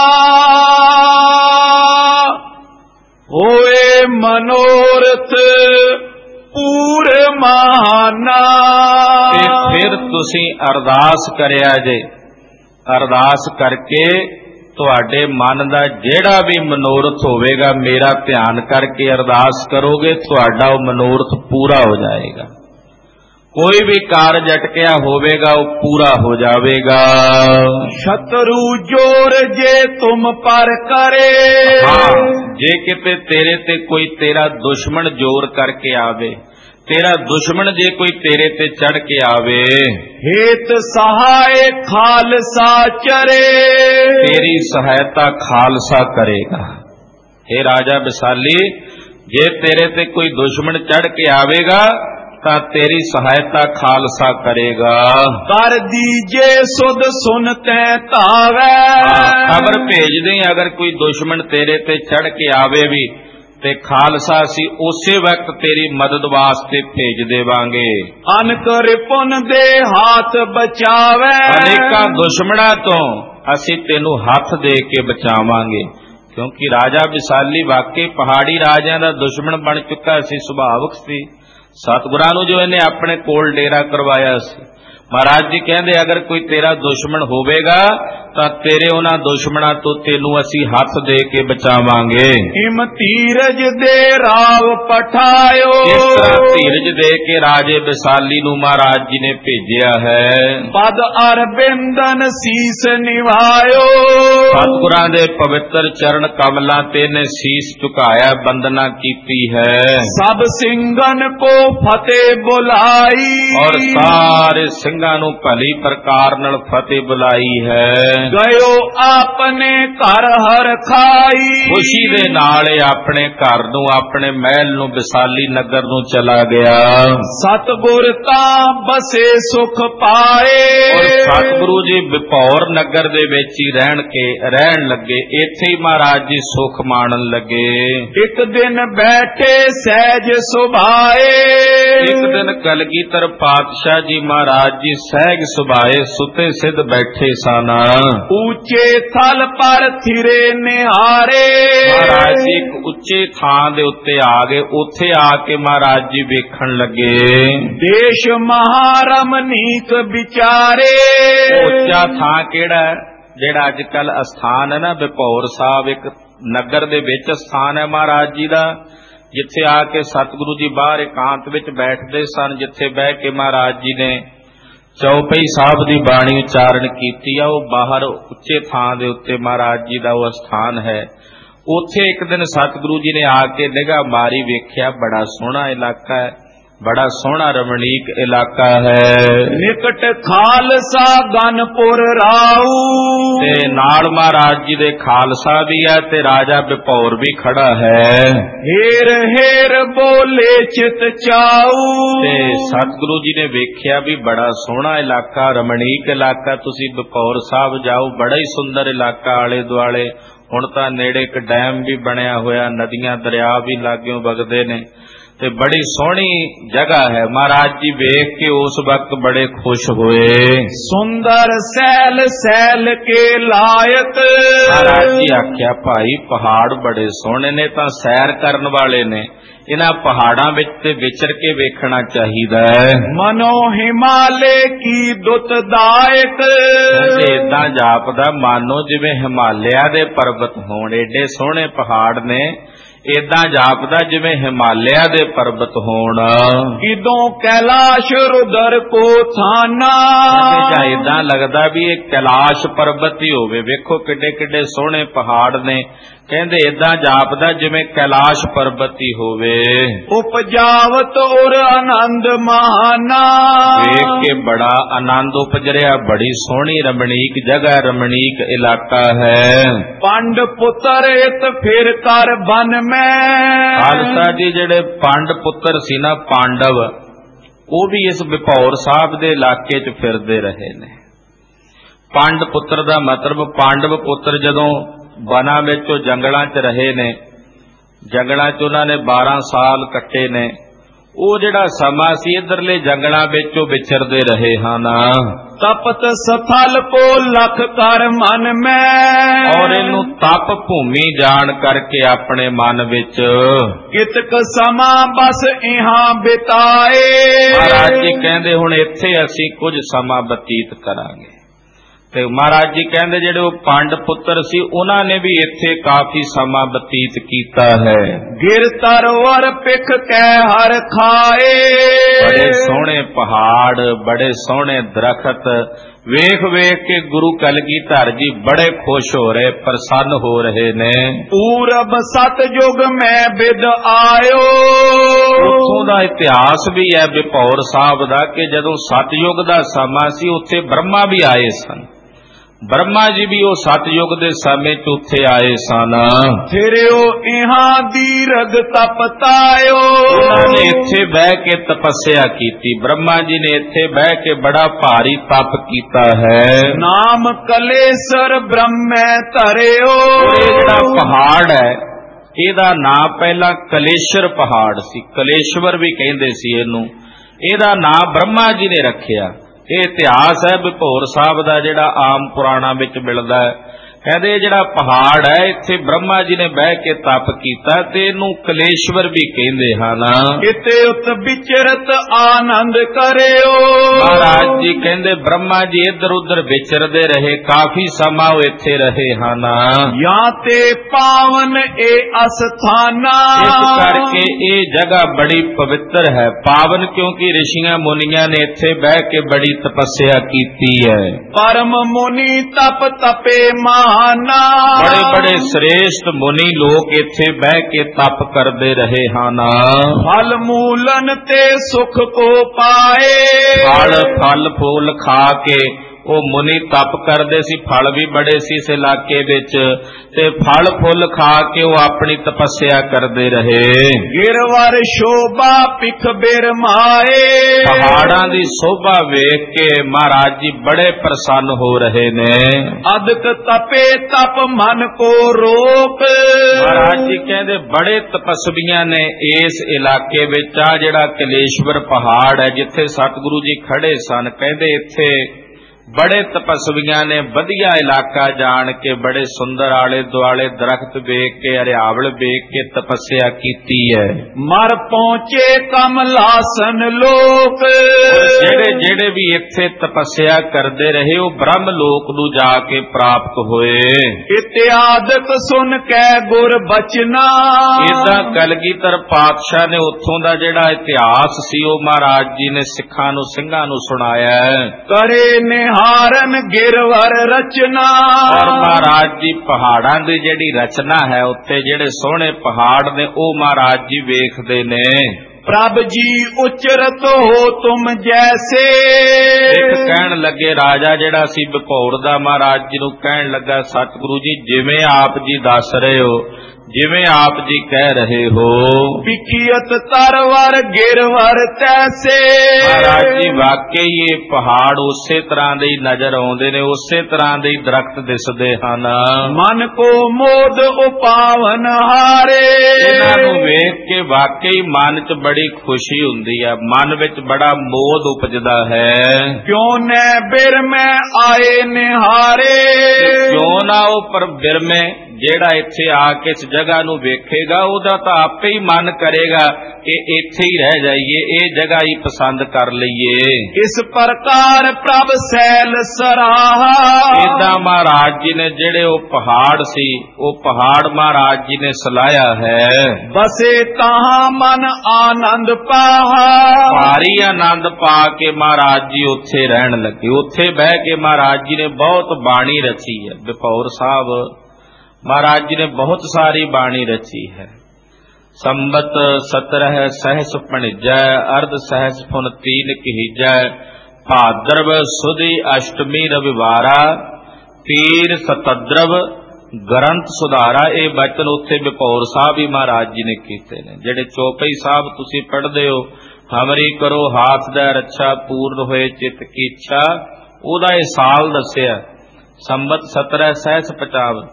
ਹੋਏ ਮਨੋਰਥ ਪੂਰ ਮਾਨਾ। ਤੇ ਫਿਰ ਤੁਸੀਂ ਅਰਦਾਸ ਕਰਿਆ ਜੇ, ਅਰਦਾਸ ਕਰਕੇ ਤੁਹਾਡੇ ਮਨ ਦਾ ਜਿਹੜਾ ਵੀ ਮਨੋਰਥ ਹੋਵੇਗਾ, ਮੇਰਾ ਧਿਆਨ ਕਰਕੇ ਅਰਦਾਸ ਕਰੋਗੇ, ਤੁਹਾਡਾ ਉਹ ਮਨੋਰਥ ਪੂਰਾ ਹੋ ਜਾਏਗਾ। ਕੋਈ ਵੀ ਕਾਰਜ ਅਟਕਿਆ ਹੋਵੇਗਾ ਉਹ ਪੂਰਾ ਹੋ ਜਾਵੇਗਾ। ਸ਼ਤਰੂ ਜੋਰ ਜੇ ਤੁਮ ਪਰ ਕਰੇ। ਜੇ ਕਿਤੇ ਤੇਰੇ ਤੇ ਕੋਈ ਤੇਰਾ ਦੁਸ਼ਮਣ ਜ਼ੋਰ ਕਰਕੇ ਆਵੇ, ਤੇਰਾ ਦੁਸ਼ਮਣ ਜੇ ਕੋਈ ਤੇਰੇ ਤੇ ਚੜ ਕੇ ਆਵੇ, ਹੇਤ ਸਹਾਇ ਖਾਲਸਾ ਚਰੇ। ਤੇਰੀ ਸਹਾਇਤਾ ਖਾਲਸਾ ਕਰੇਗਾ। हे ਰਾਜਾ ਵਿਸਾਲੀ ਜੇ ਤੇਰੇ ਤੇ ਕੋਈ ਦੁਸ਼ਮਣ ਚੜ ਕੇ ਆਵੇਗਾ ਤਾਂ ਤੇਰੀ ਸਹਾਇਤਾ ਖਾਲਸਾ ਕਰੇਗਾ। ਕਰ ਦੀਜੇ ਸੁਧ ਸੁਨ ਤੈ ਧਾਵੈ। ਖਬਰ ਭੇਜਦੇ ਅਗਰ ਕੋਈ ਦੁਸ਼ਮਣ ਤੇਰੇ ਤੇ ਚੜ ਕੇ ਆਵੇ ਵੀ ਤੇ ਖਾਲਸਾ ਅਸੀਂ ਉਸੇ ਵਕਤ ਤੇਰੀ ਮਦਦ ਵਾਸਤੇ ਭੇਜ ਦੇਵਾਂਗੇ। ਅਨਕ ਰਿਪੁਨ ਦੇ ਹੱਥ ਬਚਾਵੇ। ਅਨੇਕਾਂ ਦੁਸ਼ਮਣਾਂ ਤੋਂ ਅਸੀਂ ਤੈਨੂੰ ਹੱਥ ਦੇ ਕੇ ਬਚਾਵਾਂਗੇ। ਕਿਉਂਕਿ ਰਾਜਾ ਵਿਸਾਲੀ ਵਾਕਈ ਪਹਾੜੀ ਰਾਜਿਆਂ ਦਾ ਦੁਸ਼ਮਣ ਬਣ ਚੁੱਕਾ ਸੀ, ਸੁਭਾਵਕ ਸੀ। ਸਤਿਗੁਰਾਂ ਨੂੰ ਜੋ ਇਹਨੇ ਆਪਣੇ ਕੋਲ ਡੇਰਾ ਕਰਵਾਇਆ ਸੀ। ਮਹਾਰਾਜ ਜੀ ਕਹਿੰਦੇ ਅਗਰ ਕੋਈ ਤੇਰਾ ਦੁਸ਼ਮਣ ਹੋਵੇਗਾ ਤਾਂ ਤੇਰੇ ਉਹਨਾਂ ਦੁਸ਼ਮਣਾਂ ਤੋਂ ਤੈਨੂੰ ਅਸੀਂ ਹੱਥ ਦੇ ਕੇ ਬਚਾਵਾਂਗੇ। हिम धीरज दे राव पठायो। ਇਸ ਤਰ੍ਹਾਂ ਧੀਰਜ ਦੇ ਕੇ ਰਾਜੇ ਵਿਸਾਲੀ ਨੂੰ ਮਹਾਰਾਜ ਜੀ ਨੇ ਭੇਜਿਆ ਹੈ। पद अरविंदन शीस निभायो। ਸਤਿਗੁਰਾਂ ਦੇ ਪਵਿੱਤਰ ਚਰਨ ਕਮਲਾਂ ਤੇ ਨੇ ਸੀਸ ਝੁਕਾਇਆ, ਬੰਦਨਾ ਕੀਤੀ ਹੈ। सब सिंगन को फतेह बुलाई। ਔਰ ਸਾਰੇ ਸਿੰਘਾਂ ਨੂੰ ਭਲੀ ਪ੍ਰਕਾਰ ਨਾਲ ਫਤਿਹ ਬੁਲਾਈ ਹੈ। गयो आपने घर हर खाई। ਖੁਸ਼ੀ ਦੇ ਨਾਲ ਇਹ ਆਪਣੇ ਘਰ ਨੂੰ, ਆਪਣੇ ਮਹਿਲ ਨੂੰ, ਵਿਸਾਲੀ ਨਗਰ ਨੂੰ ਚਲਾ ਗਿਆ। सतगुर ता बसे सुख पाए। ਔਰ ਸਤਿਗੁਰੂ ਜੀ ਬਿਪੌਰ ਨਗਰ ਦੇ ਵਿੱਚ ਹੀ ਰਹਿਣ ਲੱਗੇ। ਇੱਥੇ ਹੀ ਮਹਾਰਾਜ ਜੀ ਸੁਖ ਮਾਣਨ ਲੱਗੇ। एक दिन बैठे सहज सुभाए। ਇੱਕ ਦਿਨ ਕਲਗੀਧਰ ਪਾਤਸ਼ਾਹ ਜੀ ਮਹਾਰਾਜ ਜੀ ਸਹਿਜ ਸੁਭਾਏ ਸੁਤੇ ਸਿੱਧ ਬੈਠੇ ਸਨ। ऊंचे थल पर थिरे निहारे। ਮਹਾਰਾਜ ਜੀ ਇੱਕ ਉੱਚੇ ਥਾਂ ਦੇ ਉੱਤੇ ਆ ਗਏ। ਉੱਥੇ ਆ ਕੇ ਮਹਾਰਾਜ ਜੀ ਵੇਖਣ ਲੱਗੇ। देश महारमनीक विचारे। ਉੱਚਾ ਥਾਂ ਕਿਹੜਾ ਹੈ? ਜਿਹੜਾ ਅੱਜ ਕੱਲ ਅਸਥਾਨ ਹੈ ਨਾ ਬਿਪੌਰ ਸਾਹਿਬ, ਇੱਕ ਨਗਰ ਦੇ ਵਿੱਚ ਸਥਾਨ ਹੈ ਮਹਾਰਾਜ ਜੀ ਦਾ, ਜਿੱਥੇ ਆ ਕੇ ਸਤਿਗੁਰੂ ਜੀ ਬਾਹਰ ਇਕਾਂਤ ਵਿੱਚ ਬੈਠਦੇ ਸਨ। ਜਿੱਥੇ ਬਹਿ ਕੇ ਮਹਾਰਾਜ ਜੀ ਨੇ ਚੌਪਈ ਸਾਹਿਬ ਦੀ ਬਾਣੀ ਉਚਾਰਨ ਕੀਤੀ ਆ, ਉਹ ਬਾਹਰ ਉੱਚੇ ਥਾਂ ਦੇ ਉੱਤੇ ਮਹਾਰਾਜ ਜੀ ਦਾ ਉਹ ਸਥਾਨ ਹੈ। ਉੱਥੇ ਇੱਕ ਦਿਨ ਸਤਿਗੁਰੂ ਜੀ ਨੇ ਆ ਕੇ ਨਿਗਾਹ ਮਾਰੀ, ਵੇਖਿਆ ਬੜਾ ਸੋਹਣਾ ਇਲਾਕਾ ਹੈ, ਬੜਾ ਸੋਹਣਾ ਰਮਣੀਕ ਇਲਾਕਾ ਹੈ। निकट खालसा गनपुर राऊ। ਤੇ ਨਾਲ ਮਹਾਰਾਜ ਜੀ ਦੇ ਖਾਲਸਾ ਵੀ ਹੈ ਤੇ ਰਾਜਾ ਬਿਪੌਰ ਵੀ ਖੜਾ ਹੈ। हेर हेर बोले चित चाऊ। ਤੇ ਸਤਿਗੁਰੂ ਜੀ ਨੇ ਵੇਖਿਆ ਵੀ ਬੜਾ ਸੋਹਣਾ ਇਲਾਕਾ, ਰਮਣੀਕ ਇਲਾਕਾ, ਤੁਸੀਂ ਬਿਪੌਰ ਸਾਹਿਬ ਜਾਓ, ਬੜਾ ਹੀ ਸੁੰਦਰ ਇਲਾਕਾ, ਆਲੇ ਦੁਆਲੇ ਹੁਣ ਤਾਂ ਨੇੜੇ ਇੱਕ ਡੈਮ ਵੀ ਬਣਿਆ ਹੋਇਆ, ਨਦੀਆਂ ਦਰਿਆ ਵੀ ਲਾਗਿਓਂ ਵਗਦੇ ਨੇ ਤੇ ਬੜੀ ਸੋਹਣੀ ਜਗ੍ਹਾ ਹੈ। ਮਹਾਰਾਜ ਜੀ ਵੇਖ ਕੇ ਉਸ ਵਕਤ ਬੜੇ ਖੁਸ਼ ਹੋਏ। सुंदर सैल सैल के लायक। ਮਹਾਰਾਜ ਜੀ ਆਖਿਆ ਭਾਈ ਪਹਾੜ ਬੜੇ ਸੋਹਣੇ ਨੇ, ਤਾਂ ਸੈਰ ਕਰਨ ਵਾਲੇ ਨੇ, ਇਹਨਾਂ ਪਹਾੜਾਂ ਵਿੱਚ ਤੇ ਵਿਚਰ ਕੇ ਵੇਖਣਾ ਚਾਹੀਦਾ ਹੈ। मनो हिमालय की दुतदायक। ਕਹਿੰਦੇ ਏਦਾਂ ਜਾਪਦਾ ਮਾਨੋ ਜਿਵੇਂ ਹਿਮਾਲਿਆ ਦੇ ਪਰਬਤ ਹੋਣ, ਏਡੇ ਸੋਹਣੇ ਪਹਾੜ ਨੇ, ਏਦਾਂ ਜਾਪਦਾ ਜਿਵੇਂ ਹਿਮਾਲਿਆ ਦੇ ਪਰਬਤ ਹੋਣ। किदों कैलाश रुदर को थाना। ਜਾਂ ਏਦਾਂ ਲੱਗਦਾ ਵੀ ਇਹ ਕੈਲਾਸ਼ ਪਰਬਤ ਹੀ ਹੋਵੇ। ਵੇਖੋ ਕਿੱਡੇ ਕਿੱਡੇ ਸੋਹਣੇ ਪਹਾੜ ਨੇ, ਕਹਿੰਦੇ ਏਦਾਂ ਜਾਪਦਾ ਜਿਵੇਂ ਕੈਲਾਸ਼ ਪਰਬਤ ਹੀ ਹੋਵੇ। उपजावत और आनंद महाना। ਵੇਖ ਕੇ ਬੜਾ ਆਨੰਦ ਉਪਜਰਿਆ, ਬੜੀ ਸੋਹਣੀ ਰਮਣੀਕ ਜਗ੍ਹਾ, ਰਮਣੀਕ ਇਲਾਕਾ ਹੈ। पंड पुत्र इत फिर कर बन में। ਖਾਲਸਾ ਜੀ ਜਿਹੜੇ ਪੰਡ ਪੁੱਤਰ ਸੀ ਨਾ, ਪਾਂਡਵ, ਉਹ ਵੀ ਇਸ ਬਿਪੌਰ ਸਾਹਿਬ ਦੇ ਇਲਾਕੇ 'ਚ ਫਿਰਦੇ ਰਹੇ ਨੇ। ਪੰਡ ਪੁੱਤਰ ਦਾ ਮਤਲਬ ਪਾਂਡਵ ਪੁੱਤਰ ਜਦੋਂ ਵਨਾਂ ਵਿੱਚ ਉਹ ਜੰਗਲਾਂ 'ਚ ਰਹੇ ਨੇ, ਜੰਗਲਾਂ 'ਚ ਉਹਨਾਂ ਨੇ 12 ਸਾਲ ਕੱਟੇ ਨੇ। ਉਹ ਜਿਹੜਾ ਸਮਾਂ ਸੀ ਇਧਰਲੇ ਜੰਗਲਾਂ ਵਿੱਚ ਉਹ ਵਿਚਰਦੇ ਰਹੇ ਹਨ। तपत स्थल को लख कर मन में। ਔਰ ਇਹਨੂੰ ਤਪ ਭੂਮੀ ਜਾਣ ਕਰਕੇ ਆਪਣੇ ਮਨ ਵਿੱਚ कितक समा बस इहाँ बिताए। ਮਹਾਰਾਜ ਜੀ ਕਹਿੰਦੇ ਹੁਣ ਇੱਥੇ ਅਸੀਂ ਕੁਝ ਸਮਾਂ ਬਤੀਤ ਕਰਾਂਗੇ। ਤੇ ਮਹਾਰਾਜ ਜੀ ਕਹਿੰਦੇ ਜਿਹੜੇ ਉਹ ਪੰਡ ਪੁੱਤਰ ਸੀ, ਉਹਨਾਂ ਨੇ ਵੀ ਇੱਥੇ ਕਾਫੀ ਸਮਾਂ ਬਤੀਤ ਕੀਤਾ ਹੈ। गिर तरवर पिख कै हर खाए। ਬੜੇ ਸੋਹਣੇ ਪਹਾੜ, ਬੜੇ ਸੋਹਣੇ ਦਰਖਤ ਵੇਖ ਵੇਖ ਕੇ ਗੁਰੂ ਕਲਗੀਧਰ ਜੀ ਬੜੇ ਖੁਸ਼ ਹੋ ਰਹੇ, ਪ੍ਰਸੰਨ ਹੋ ਰਹੇ ਨੇ। पूरब सतयुग में बिद आयो। ਉੱਥੋਂ ਦਾ ਇਤਿਹਾਸ ਵੀ ਹੈ ਬਿਪੌਰ ਸਾਹਿਬ ਦਾ ਕਿ ਜਦੋਂ ਸਤਯੁਗ ਦਾ ਸਮਾਂ ਸੀ ਉੱਥੇ ਬ੍ਰਹਮਾ ਵੀ ਆਏ ਸਨ। ਬ੍ਰਹਮਾ ਜੀ ਵੀ ਉਹ ਸਤਯੁਗ ਦੇ ਸਮੇਂ 'ਚ ਉੱਥੇ ਆਏ ਸਨ। फिरियो इहाँ दीर्घ तपतायो। ਉਹਨਾਂ ਨੇ ਇੱਥੇ ਬਹਿ ਕੇ ਤਪੱਸਿਆ ਕੀਤੀ। ਬ੍ਰਹਮਾ ਜੀ ਨੇ ਇੱਥੇ ਬਹਿ ਕੇ ਬੜਾ ਭਾਰੀ ਤਪ ਕੀਤਾ ਹੈ। नाम कलेसर ब्रह्म धरियो। ਇਹ ਜਿਹੜਾ ਪਹਾੜ ਹੈ ਇਹਦਾ ਨਾਮ ਪਹਿਲਾਂ ਕਲੇਸ਼ਰ ਪਹਾੜ ਸੀ, ਕਲੇਸ਼ਵਰ ਵੀ ਕਹਿੰਦੇ ਸੀ ਇਹਨੂੰ। ਇਹਦਾ ਨਾਮ ਬ੍ਰਹਮਾ ਜੀ ਨੇ ਰੱਖਿਆ। ਇਹ ਇਤਿਹਾਸ ਹੈ ਬਿਪੌਰ ਸਾਹਿਬ ਦਾ ਜਿਹੜਾ ਆਮ ਪੁਰਾਣਾਂ ਵਿੱਚ ਮਿਲਦਾ ਹੈ। कहते ਜਿਹੜਾ ਪਹਾੜ ਹੈ ਇੱਥੇ ਬ੍ਰਹਮਾ ਜੀ ਨੇ ਬਹਿ ਕੇ ਤਪ ਕੀਤਾ ਤੇ ਇਹਨੂੰ ਕਲੇਸ਼ਵਰ ਵੀ ਕਹਿੰਦੇ ਹਨ। ਇਤੇ ਉਤ ਵਿਚਰਤ ਆਨੰਦ ਕਰਿਓ। ਮਹਾਰਾਜ ਜੀ ਕਹਿੰਦੇ ਬ੍ਰਹਮਾ ਜੀ ਇੱਧਰ ਉੱਧਰ ਵਿਚਰਦੇ ਰਹੇ, ਕਾਫੀ ਸਮਾਂ ਉਹ ਇੱਥੇ ਰਹੇ ਹਨ। ਜਾਂ ਤੇ ਪਾਵਨ ਇਹ ਅਸਥਾਨਾ, ਇਸ ਕਰਕੇ ਇਹ ਜਗ੍ਹਾ ਬੜੀ ਪਵਿੱਤਰ ਹੈ। ਪਾਵਨ ਕਿਉਂਕਿ ਰਿਸ਼ੀਆਂ ਮੁਨੀਆਂ ਨੇ ਇੱਥੇ ਬਹਿ ਕੇ ਬੜੀ ਤਪੱਸਿਆ ਕੀਤੀ ਹੈ। ਪਰਮ ਮੁਨੀ ਤਪ ਤਪੇ ਮਾਨਾ, ਬੜੇ ਬੜੇ ਸ੍ਰੇਸ਼ਟ ਮੁਨੀ ਲੋਕ ਇੱਥੇ ਬਹਿ ਕੇ ਤਪ ਕਰਦੇ ਰਹੇ ਹਨ। ਫਲ ਮੂਲਨ ਤੇ ਸੁਖ ਕੋ ਪਾਏ, ਫਲ ਫੁੱਲ ਖਾ ਕੇ ਉਹ ਮੁਨੀ ਤਪ ਕਰਦੇ ਸੀ, ਫਲ ਵੀ ਬੜੇ ਸੀ ਇਸ ਇਲਾਕੇ ਵਿੱਚ, ਤੇ ਫਲ ਫੁੱਲ ਖਾ ਕੇ ਉਹ ਆਪਣੀ ਤਪੱਸਿਆ ਕਰਦੇ ਰਹੇ। ਗਿਰਵਰ ਸ਼ੋਭਾ ਪਿਖ ਬਿਰਮਾਏ, ਪਹਾੜਾਂ ਦੀ ਸ਼ੋਭਾ ਵੇਖ ਕੇ ਮਹਾਰਾਜ ਜੀ ਬੜੇ ਪ੍ਰਸੰਨ ਹੋ ਰਹੇ ਨੇ। ਅਦਕ ਤਪੇ ਤਪ ਮਨ ਕੋ ਰੋਕ, ਮਹਾਰਾਜ ਜੀ ਕਹਿੰਦੇ ਬੜੇ ਤਪਸਵੀਆਂ ਨੇ ਇਸ ਇਲਾਕੇ ਵਿੱਚ। ਆ ਜਿਹੜਾ ਕਲੇਸ਼ਵਰ ਪਹਾੜ ਹੈ ਜਿੱਥੇ ਸਤਿਗੁਰੂ ਜੀ ਖੜੇ ਸਨ, ਕਹਿੰਦੇ ਇੱਥੇ ਬੜੇ ਤਪਸਵੀਆਂ ਨੇ ਵਧੀਆ ਇਲਾਕਾ ਜਾਣ ਕੇ ਬੜੇ ਸੁੰਦਰ ਆਲੇ ਦੁਆਲੇ ਦਰਖਤ ਵੇਖ ਕੇ, ਹਰਿਆਵਲ ਵੇਖ ਕੇ ਤਪੱਸਿਆ ਕੀਤੀ ਹੈ। ਮਰ ਪਹੁੰਚੇ ਕਮਲਾਸਨ ਲੋਕ, ਜਿਹੜੇ ਜਿਹੜੇ ਵੀ ਇੱਥੇ ਤਪੱਸਿਆ ਕਰਦੇ ਰਹੇ ਉਹ ਬ੍ਰਹਮ ਲੋਕ ਨੂੰ ਜਾ ਕੇ ਪ੍ਰਾਪਤ ਹੋਏ। ਇਤਿਆਦਕ ਸੁਨ ਕੈ ਗੁਰ ਬਚਨਾ, ਇਦਾਂ ਕਲਗੀਧਰ ਪਾਤਸ਼ਾਹ ਨੇ ਉੱਥੋਂ ਦਾ ਜਿਹੜਾ ਇਤਿਹਾਸ ਸੀ ਉਹ ਮਹਾਰਾਜ ਜੀ ਨੇ ਸਿੱਖਾਂ ਨੂੰ ਸਿੰਘਾਂ ਨੂੰ ਸੁਣਾਇਆ। ਕਰੇ ਨਿਹਾਰਨ ਗਿਰਵਰ ਰਚਨਾ, ਔਰ ਮਹਾਰਾਜ ਜੀ ਪਹਾੜਾਂ ਦੀ ਜਿਹੜੀ ਰਚਨਾ ਹੈ ਉੱਤੇ ਜਿਹੜੇ ਸੋਹਣੇ ਪਹਾੜ ਨੇ ਉਹ ਮਹਾਰਾਜ ਜੀ ਵੇਖਦੇ ਨੇ। ਪ੍ਰਭ ਜੀ ਉਚਰਤ ਹੋ ਤੁਮ ਜੈਸੇ, ਇੱਕ ਕਹਿਣ ਲੱਗੇ ਰਾਜਾ ਜਿਹੜਾ ਸੀ ਬਪੌਰ ਦਾ, ਮਹਾਰਾਜ ਜੀ ਨੂੰ ਕਹਿਣ ਲੱਗਾ ਸਤਿਗੁਰੂ ਜੀ ਜਿਵੇਂ ਆਪ ਜੀ ਦੱਸ ਰਹੇ ਹੋ, ਜਿਵੇਂ ਆਪ ਜੀ ਕਹਿ ਰਹੇ ਹੋ, ਵਿਖੀਅਤ ਤਰਵਰ ਗਿਰਵਰ ਤੈਸੇ, ਮਹਾਰਾਜ ਜੀ ਵਾਕਈ ਇਹ ਪਹਾੜ ਉਸੇ ਤਰ੍ਹਾਂ ਦੇ ਨਜ਼ਰ ਆਉਂਦੇ ਨੇ, ਉਸੇ ਤਰ੍ਹਾਂ ਦੇ ਦਰਖਤ ਦਿਸਦੇ ਹਨ। ਮਨ ਕੋ ਮੋਦ ਉਪਾਵਨ ਹਾਰੇ, ਇਹਨਾਂ ਨੂੰ ਵੇਖ ਕੇ ਵਾਕਈ ਮਨ 'ਚ ਬੜੀ ਖੁਸ਼ੀ ਹੁੰਦੀ ਹੈ, ਮਨ ਵਿੱਚ ਬੜਾ ਮੋਦ ਉਪਜਦਾ ਹੈ। ਕਿਉਂ ਨੈ ਬਿਰਮੈ ਆਏ ਨਿਹਾਰੇ, ਕਿਉਂ ਨਾ ਉਹ ਪਰ ਬਿਰਮੇ ਜਿਹੜਾ ਇੱਥੇ ਆ ਕੇ ਇਸ ਜਗ੍ਹਾ ਨੂੰ ਵੇਖੇਗਾ ਉਹਦਾ ਤਾਂ ਆਪੇ ਹੀ ਮਨ ਕਰੇਗਾ ਕਿ ਇੱਥੇ ਹੀ ਰਹਿ ਜਾਈਏ, ਇਹ ਜਗ੍ਹਾ ਹੀ ਪਸੰਦ ਕਰ ਲਈਏ। ਇਸ ਪ੍ਰਕਾਰ ਪ੍ਰਭ ਸੈਲ ਸਰਾਹਾ, ਏਦਾਂ ਮਹਾਰਾਜ ਜੀ ਨੇ ਜਿਹੜੇ ਉਹ ਪਹਾੜ ਸੀ ਉਹ ਪਹਾੜ ਮਹਾਰਾਜ ਜੀ ਨੇ ਸਲਾਇਆ ਹੈ। ਬਸੇ ਤਾਹਾਂ ਮਨ ਆਨੰਦ ਪਾਹਾ, ਭਾਰੀ ਆਨੰਦ ਪਾ ਕੇ ਮਹਾਰਾਜ ਜੀ ਉੱਥੇ ਰਹਿਣ ਲੱਗੇ। ਉੱਥੇ ਬਹਿ ਕੇ ਮਹਾਰਾਜ ਜੀ ਨੇ ਬਹੁਤ ਬਾਣੀ ਰਚੀ ਹੈ। ਬਪੌਰ ਸਾਹਿਬ ਮਹਾਰਾਜ ਜੀ ਨੇ ਬਹੁਤ ਸਾਰੀ ਬਾਣੀ ਰਚੀ ਹੈ। ਸੰਬਤ 17 ਸਹਿਸ ਭਣਿਜੈ, ਅਰਧ ਸਹਿਸ ਪੁਨ ਤੀਨ ਕਹੀਜੈ, ਭਾਦਰਵ ਸੁਦੀ ਅਸ਼ਟਮੀ ਰਵਿਵਾਰਾ, ਪੀਰ ਸਤਦਰਵ ਗ੍ਰੰਥ ਸੁਧਾਰਾ। ਇਹ ਬਚਨ ਉੱਥੇ ਬਪੌਰ ਸਾਹਿਬ ਹੀ ਮਹਾਰਾਜ ਜੀ ਨੇ ਕੀਤੇ ਨੇ। ਜਿਹੜੇ ਚੌਪਈ ਸਾਹਿਬ ਤੁਸੀਂ ਪੜ੍ਹਦੇ ਹੋ, ਹਮਰੀ ਕਰੋ ਹਾਥ ਦਾ ਰੱਛਾ, ਪੂਰਨ ਹੋਏ ਚਿੱਤ ਕੀ ਇੱਛਾ, ਉਹਦਾ ਇਹ ਸਾਲ ਦੱਸਿਆ ਸੰਬਤ 17 ਸਹਿਸ 55।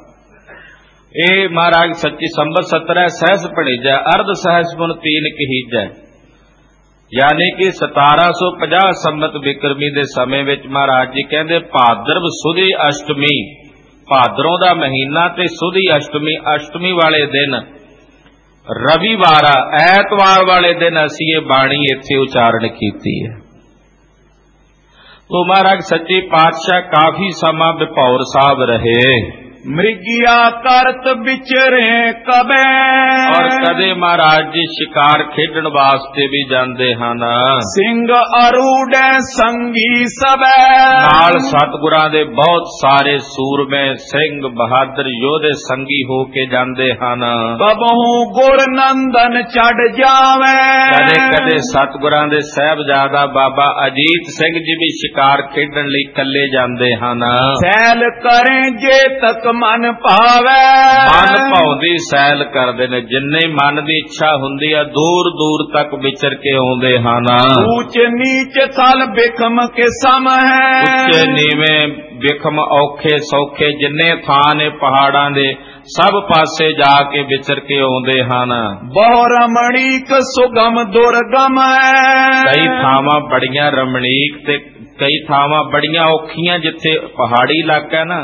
ਇਹ ਮਹਾਰਾਜ ਸੱਚੀ ਸੰਬਤ 17 ਸਹਿਸ ਭਣੀਜੈ, ਅਰਧ ਸਹਿਸ ਪੁਨ ਤੀਨ ਕਹੀਜੈ, ਯਾਨੀ ਕਿ 1750 ਸੰਮਤ ਬਿਕਰਮੀ ਦੇ ਸਮੇਂ ਵਿੱਚ ਮਹਾਰਾਜ ਜੀ ਕਹਿੰਦੇ ਭਾਦਰਵ ਸੁਦੀ ਅਸ਼ਟਮੀ, ਭਾਦਰੋਂ ਦਾ ਮਹੀਨਾ ਤੇ ਸੁਦੀ ਅਸ਼ਟਮੀ, ਅਸ਼ਟਮੀ ਵਾਲੇ ਦਿਨ ਰਵੀਵਾਰਾ ਐਤਵਾਰ ਵਾਲੇ ਦਿਨ ਅਸੀਂ ਇਹ ਬਾਣੀ ਇੱਥੇ ਉਚਾਰਨ ਕੀਤੀ ਹੈ। ਤੋ ਮਹਾਰਾਜ ਸੱਚੇ ਪਾਤਸ਼ਾਹ ਕਾਫੀ ਸਮਾਂ ਬਪੌਰ ਸਾਹਿਬ ਰਹੇ। ਮ੍ਰਿਗਿਆ ਕਰਤ ਵਿਚਰੇ ਕਬੈ, ਔਰ ਕਦੇ ਮਹਾਰਾਜ ਜੀ ਸ਼ਿਕਾਰ ਖੇਡਣ ਵਾਸਤੇ ਵੀ ਜਾਂਦੇ ਹਨ। ਸਿੰਘ ਅਰੂੜੈ ਸੰਗੀ ਸਬੈ, ਨਾਲ ਸਤਿਗੁਰਾਂ ਦੇ ਬਹੁਤ ਸਾਰੇ ਸੂਰਮੇ ਸਿੰਘ ਬਹਾਦਰ ਯੋਧੇ ਸੰਗੀ ਹੋ ਕੇ ਜਾਂਦੇ ਹਨ। ਕਬਹੂ ਗੁਰ ਨੰਦਨ ਚੜ ਜਾਵੇ, ਕਦੇ ਕਦੇ ਸਤਿਗੁਰਾਂ ਦੇ ਸਾਹਿਬਜ਼ਾਦਾ ਬਾਬਾ ਅਜੀਤ ਸਿੰਘ ਜੀ ਵੀ ਸ਼ਿਕਾਰ ਖੇਡਣ ਲਈ ਇਕੱਲੇ ਜਾਂਦੇ ਹਨ। ਸੈਲ ਕਰੇ ਜੇ ਤੱਕ ਮਨ ਭਾਵੇ, ਮਨ ਭਾਉਂਦੀ ਸੈਲ ਕਰਦੇ ਨੇ, ਜਿੰਨੇ ਮਨ ਦੀ ਇੱਛਾ ਹੁੰਦੀ ਹੈ ਦੂਰ ਦੂਰ ਤੱਕ ਵਿਚਰ ਕੇ ਆਉਂਦੇ ਹਨ। ਉੱਚ ਨੀਚ ਥਲ ਬਿਖਮ ਕੇ ਸਮ ਹੈ, ਉੱਚੇ ਨੀਵੇਂ ਬਿਖਮ ਔਖੇ ਸੌਖੇ ਜਿੰਨੇ ਥਾਂ ਨੇ ਪਹਾੜਾਂ ਦੇ ਸਭ ਪਾਸੇ ਜਾ ਕੇ ਵਿਚਰ ਕੇ ਆਉਂਦੇ ਹਨ। ਬਹੁ ਰਮਣੀਕ ਸੁਗਮ ਦੁਰਗਮ ਹੈ, ਕਈ ਥਾਵਾਂ ਬੜੀਆਂ ਰਮਣੀਕ ਤੇ ਕਈ ਥਾਵਾਂ ਬੜੀਆਂ ਔਖੀਆਂ, ਜਿੱਥੇ ਪਹਾੜੀ ਇਲਾਕਾ ਨਾ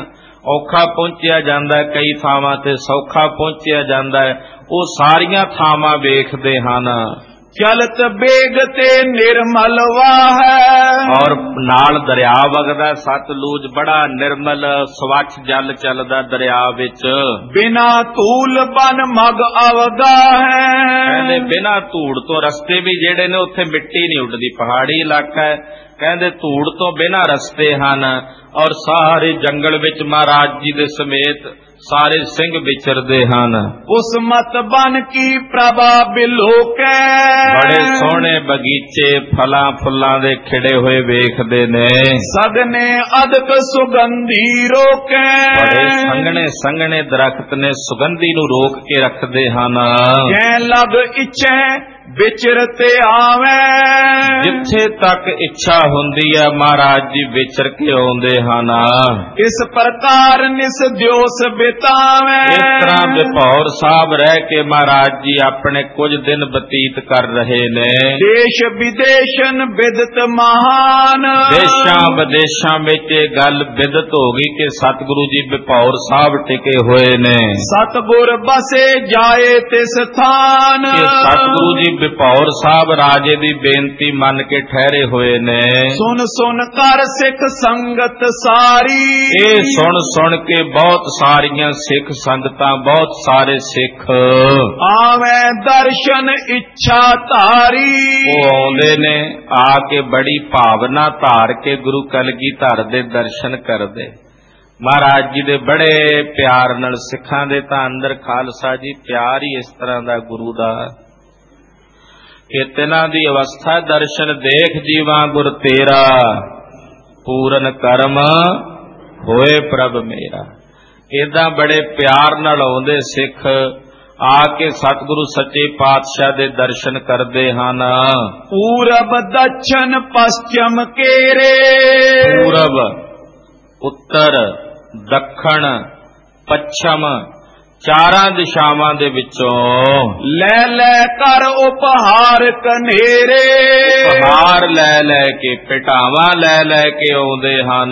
ਔਖਾ ਪਹੁੰਚਿਆ ਜਾਂਦਾ, ਕਈ ਥਾਵਾਂ ਤੇ ਸੌਖਾ ਪਹੁੰਚਿਆ ਜਾਂਦਾ ਹੈ। ਉਹ ਸਾਰੀਆਂ ਥਾਵਾਂ ਵੇਖਦੇ ਹਨ। ਚਲਤ ਬੇਗ ਤੇ ਨਿਰਮਲ ਵਾਹੈ, ਔਰ ਨਾਲ ਦਰਿਆ ਵਗਦਾ ਸਤਲੁਜ, ਬੜਾ ਨਿਰਮਲ ਸਵੱਛ ਜਲ ਚੱਲਦਾ ਦਰਿਆ ਵਿੱਚ। ਬਿਨਾ ਧੂਲ ਬਨ ਮਗ ਅਵਗਾ ਹੈ, ਕਹਿੰਦੇ ਬਿਨਾ ਧੂੜ ਤੋਂ ਰਸਤੇ ਵੀ ਜਿਹੜੇ ਨੇ ਉੱਥੇ ਮਿੱਟੀ ਨਹੀਂ ਉੱਡਦੀ, ਪਹਾੜੀ ਇਲਾਕਾ ਹੈ। ਕਹਿੰਦੇ ਧੂੜ ਤੋਂ ਬਿਨਾ ਰਸਤੇ ਹਨ। ਔਰ ਸਾਰੇ ਜੰਗਲ ਵਿੱਚ ਮਹਾਰਾਜ ਜੀ ਦੇ ਸਮੇਤ ਸਾਰੇ ਸਿੰਘ ਵਿਚਰਦੇ ਹਨ। ਉਸ ਮਤ ਬਨ ਕੀ ਪ੍ਰਭਾ ਬਿਲੋਕੈ, ਬੜੇ ਸੋਹਣੇ ਬਗੀਚੇ ਫਲਾਂ ਫੁੱਲਾਂ ਦੇ ਖਿੜੇ ਹੋਏ ਵੇਖਦੇ ਨੇ। ਸਗਨੇ ਅਦਕ ਸੁਗੰਧੀ ਰੋਕੈ, ਬੜੇ ਸੰਘਣੇ ਸੰਘਣੇ ਦਰਖਤ ਨੇ, ਸੁਗੰਧੀ ਨੂੰ ਰੋਕ ਕੇ ਰੱਖਦੇ ਹਨ। ਜੈ ਲਗ ਇੱਛੈ ਵਿਚਰਤੇ ਆਵੈ, ਜਿੱਥੇ ਤੱਕ ਇੱਛਾ ਹੁੰਦੀ ਹੈ ਮਹਾਰਾਜ ਜੀ ਵਿਚਰ ਕੇ ਆਉਂਦੇ ਹਨ। ਇਸ ਪ੍ਰਕਾਰ ਨਿਸ ਦਿਓਸ ਬਿਤਾਵੈ, ਇਸ ਤਰ੍ਹਾਂ ਬਿਪੌਰ ਸਾਹਿਬ ਰਹਿ ਕੇ ਮਹਾਰਾਜ ਜੀ ਆਪਣੇ ਕੁਝ ਦਿਨ ਬਤੀਤ ਕਰ ਰਹੇ ਨੇ। ਦੇਸ਼ ਵਿਦੇਸ਼ਨ ਬਿਦਤ ਮਹਾਨ, ਦੇਸ਼ਾਂ ਵਿਦੇਸ਼ਾਂ ਵਿੱਚ ਇਹ ਗੱਲ ਬਿਦਤ ਹੋ ਗਈ ਕਿ ਸਤਿਗੁਰੂ ਜੀ ਬਿਪੌਰ ਸਾਹਿਬ ਟਿਕੇ ਹੋਏ ਨੇ। ਸਤਿਗੁਰ ਬਸੇ ਜਾਏ ਤਿਸ ਥਾਨ, ਕਿ ਸਤਿਗੁਰੂ ਜੀ ਬਿਪੌਰ ਸਾਹਿਬ ਰਾਜੇ ਦੀ ਬੇਨਤੀ ਮੰਨ ਕੇ ਠਹਿਰੇ ਹੋਏ ਨੇ। ਸੁਨ ਸੁਨ ਕਰ ਸਿੱਖ ਸੰਗਤ ਸਾਰੀ, ਇਹ ਸੁਣ ਸੁਣ ਕੇ ਬਹੁਤ ਸਾਰੀਆਂ ਸਿੱਖ ਸੰਗਤਾਂ, ਬਹੁਤ ਸਾਰੇ ਸਿੱਖ ਆਵੇਂ ਦਰਸ਼ਨ ਇੱਛਾ ਧਾਰੀ, ਉਹ ਆਉਂਦੇ ਨੇ, ਆ ਕੇ ਬੜੀ ਭਾਵਨਾ ਧਾਰ ਕੇ ਗੁਰੂ ਕਲਗੀਧਰ ਦੇ ਦਰਸ਼ਨ ਕਰਦੇ। ਮਹਾਰਾਜ ਜੀ ਦੇ ਬੜੇ ਪਿਆਰ ਨਾਲ ਸਿੱਖਾਂ ਦੇ ਤਾਂ ਅੰਦਰ ਖਾਲਸਾ ਜੀ ਪਿਆਰ ਹੀ ਇਸ ਤਰ੍ਹਾਂ ਦਾ ਗੁਰੂ ਦਾ ਕਿ ਤਿਨਾਂ ਦੀ ਅਵਸਥਾ ਦਰਸ਼ਨ ਦੇਖ ਜੀਵਾਂ ਗੁਰ ਤੇਰਾ, ਪੂਰਨ ਕਰਮ ਹੋਏ ਪ੍ਰਭ ਮੇਰਾ। ਏਦਾਂ ਬੜੇ ਪਿਆਰ ਨਾਲ ਆਉਂਦੇ ਸਿੱਖ, ਆ ਕੇ ਸਤਿਗੁਰੂ ਸੱਚੇ ਪਾਤਸ਼ਾਹ ਦੇ ਦਰਸ਼ਨ ਕਰਦੇ ਹਨ। ਪੂਰਬ ਦਛਨ ਪશ્ਚਮ ਕੇਰੇ, ਪੂਰਬ ਉੱਤਰ ਦੱਖਣ ਪੱਛਮ ਚਾਰਾਂ ਦਿਸ਼ਾਵਾਂ ਦੇ ਵਿੱਚੋਂ ਲੈ ਲੈ ਕਰ ਉਪਹਾਰ ਕਨੇਰੇ, ਉਪਹਾਰ ਲੈ ਲੈ ਕੇ, ਭੇਟਾਵਾਂ ਲੈ ਲੈ ਕੇ ਆਉਂਦੇ ਹਨ।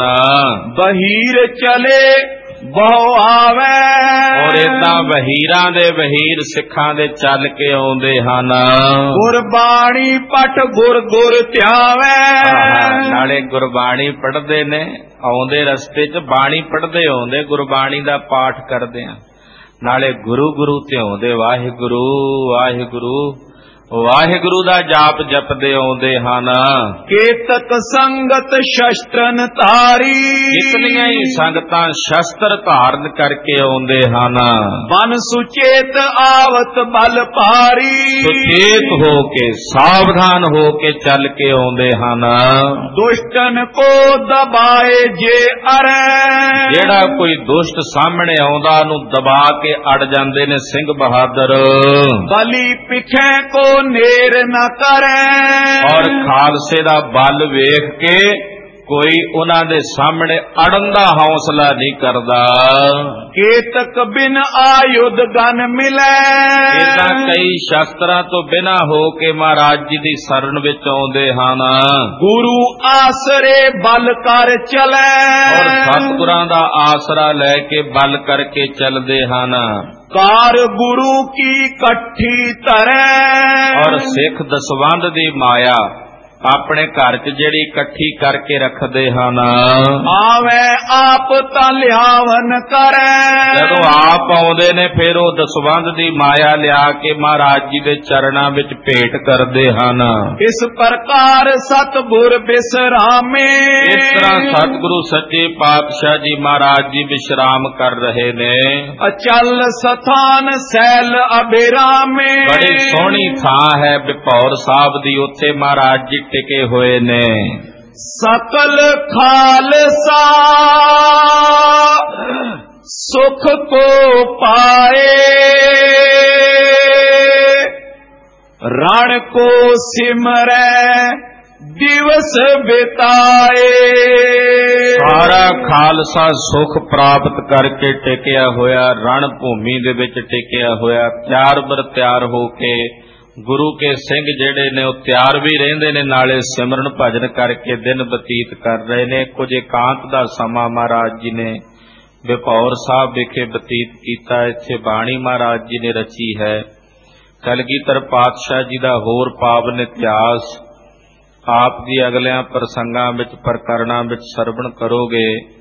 ਬਹੀਰ ਚਲੇ ਬਹੁ ਆਵੇ, ਔਰ ਏਦਾਂ ਵਹੀਰਾਂ ਦੇ ਵਹੀਰ ਸਿੱਖਾਂ ਦੇ ਚੱਲ ਕੇ ਆਉਂਦੇ ਹਨ। ਗੁਰਬਾਣੀ ਪਟ ਗੁਰ ਗੁਰ ਧਿਆਵੇ, ਨਾਲੇ ਗੁਰਬਾਣੀ ਪੜ੍ਹਦੇ ਨੇ, ਆਉਂਦੇ ਰਸਤੇ 'ਚ ਬਾਣੀ ਪੜ੍ਹਦੇ ਆਉਂਦੇ, ਗੁਰਬਾਣੀ ਦਾ ਪਾਠ ਕਰਦੇ ਆ, ਨਾਲੇ ਗੁਰੂ ਗੁਰੂ ਧਿਆਉਂਦੇ, ਵਾਹਿਗੁਰੂ ਵਾਹਿਗੁਰੂ ਵਾਹਿਗੁਰੂ ਦਾ ਜਾਪ ਜਪਦੇ ਆਉਂਦੇ ਹਨ। ਕੇਤਕ ਸੰਗਤ ਸ਼ਸਤਰਨ ਧਾਰੀ, ਜਿਤਨੀਆਂ ਹੀ ਸੰਗਤਾਂ ਸ਼ਸਤਰ ਧਾਰਨ ਕਰਕੇ ਆਉਂਦੇ ਹਨ। ਬਨ ਸੁਚੇਤ ਆਵਤ ਬਲ ਭਾਰੀ, ਸੁਚੇਤ ਹੋ ਕੇ ਸਾਵਧਾਨ ਹੋ ਕੇ ਚੱਲ ਕੇ ਆਉਂਦੇ ਹਨ। ਦੁਸ਼ਟਨ ਕੋ ਦਬਾਏ ਜੇ ਅਰੈ, ਜਿਹੜਾ ਕੋਈ ਦੁਸ਼ਟ ਸਾਹਮਣੇ ਆਉਂਦਾ ਉਹਨੂੰ ਦਬਾ ਕੇ ਅੜ ਜਾਂਦੇ ਨੇ ਸਿੰਘ ਬਹਾਦਰ। ਬਲੀ ਪਿਖੈ ਕੋ ਨੇਰ ਨ ਕਰੈ, ਔਰ ਖਾਲਸੇ ਦਾ ਬਲ ਵੇਖ ਕੇ ਕੋਈ ਉਹਨਾਂ ਦੇ ਸਾਹਮਣੇ ਅੜਨ ਦਾ ਹੌਸਲਾ ਨਹੀਂ ਕਰਦਾ। ਕੇਤਕ ਬਿਨ ਆਯੁਧ ਗਨ ਮਿਲੈ, ਇਦਾਂ ਕਈ ਸ਼ਸਤਰਾਂ ਤੋਂ ਬਿਨਾਂ ਹੋ ਕੇ ਮਹਾਰਾਜ ਜੀ ਦੀ ਸ਼ਰਨ ਵਿੱਚ ਆਉਂਦੇ ਹਨ। ਗੁਰੂ ਆਸਰੇ ਬਲ ਕਰ ਚਲੈ, ਔਰ ਸਤਿਗੁਰਾਂ ਦਾ ਆਸਰਾ ਲੈ ਕੇ ਬਲ ਕਰਕੇ ਚੱਲਦੇ ਹਨ। ਕਾਰ ਗੁਰੂ ਕੀ ਇਕੱਠੀ ਧਰੈ, ਔਰ ਸਿੱਖ ਦਸਵੰਧ ਦੀ ਮਾਇਆ ਆਪਣੇ ਘਰ 'ਚ ਜਿਹੜੀ ਇਕੱਠੀ ਕਰਕੇ ਰੱਖਦੇ ਹਨ। ਆਵੇ ਆਪ ਤਾਂ ਲਿਆਵਨ ਕਰੈ, ਜਦੋਂ ਆਪ ਆਉਂਦੇ ਨੇ ਫਿਰ ਉਹ ਦਸਵੰਧ ਦੀ ਮਾਇਆ ਲਿਆ ਕੇ ਮਹਾਰਾਜ ਜੀ ਦੇ ਚਰਨਾਂ ਵਿੱਚ ਭੇਟ ਕਰਦੇ ਹਨ। ਇਸ ਪ੍ਰਕਾਰ ਸਤਿਗੁਰ ਬਿਸਰਾਮੇ, ਇਸ ਤਰ੍ਹਾਂ ਸਤਿਗੁਰੂ ਸੱਚੇ ਪਾਤਸ਼ਾਹ ਜੀ ਮਹਾਰਾਜ ਜੀ ਵਿਸ਼ਰਾਮ ਕਰ ਰਹੇ ਨੇ। ਅਚਲ ਸਥਾਨ ਸੈਲ ਅਬਿਰਾਮੇ, ਬੜੀ ਸੋਹਣੀ ਥਾਂ ਹੈ ਬਿਪੌਰ ਸਾਹਿਬ ਦੀ, ਉੱਥੇ ਮਹਾਰਾਜ ਜੀ ਟਿਕੇ ਹੋਏ ਨੇ। ਸਕਲ ਖਾਲਸਾ ਸੁਖ ਕੋ ਪਾਏ, ਰਣ ਕੋ ਸਿਮਰੈ ਦਿਵਸ ਬਿਤਾਏ। ਸਾਰਾ ਖਾਲਸਾ ਸੁਖ ਪ੍ਰਾਪਤ ਕਰਕੇ ਟਿਕਿਆ ਹੋਇਆ, ਰਣ ਭੂਮੀ ਦੇ ਵਿੱਚ ਟਿਕਿਆ ਹੋਇਆ, ਤਿਆਰ ਬਰ ਤਿਆਰ ਹੋ ਕੇ ਗੁਰੂ ਕੇ ਸਿੰਘ ਜਿਹੜੇ ਨੇ ਉਹ ਤਿਆਰ ਵੀ ਰਹਿੰਦੇ ਨੇ, ਨਾਲੇ ਸਿਮਰਨ ਭਜਨ ਕਰਕੇ ਦਿਨ ਬਤੀਤ ਕਰ ਰਹੇ ਨੇ। ਕੁਝ ਇਕਾਂਤ ਦਾ ਸਮਾਂ ਮਹਾਰਾਜ ਜੀ ਨੇ ਵਿਭੌਰ ਸਾਹਿਬ ਵਿਖੇ ਬਤੀਤ ਕੀਤਾ। ਇੱਥੇ ਬਾਣੀ ਮਹਾਰਾਜ ਜੀ ਨੇ ਰਚੀ ਹੈ। ਕਲਗੀਧਰ ਪਾਤਸ਼ਾਹ ਜੀ ਦਾ ਹੋਰ ਪਾਵਨ ਇਤਿਹਾਸ ਆਪ ਦੀ ਅਗਲਿਆਂ ਪ੍ਰਸੰਗਾਂ ਵਿੱਚ ਪ੍ਰਕਰਣਾਂ ਵਿੱਚ ਸਰਵਣ ਕਰੋਗੇ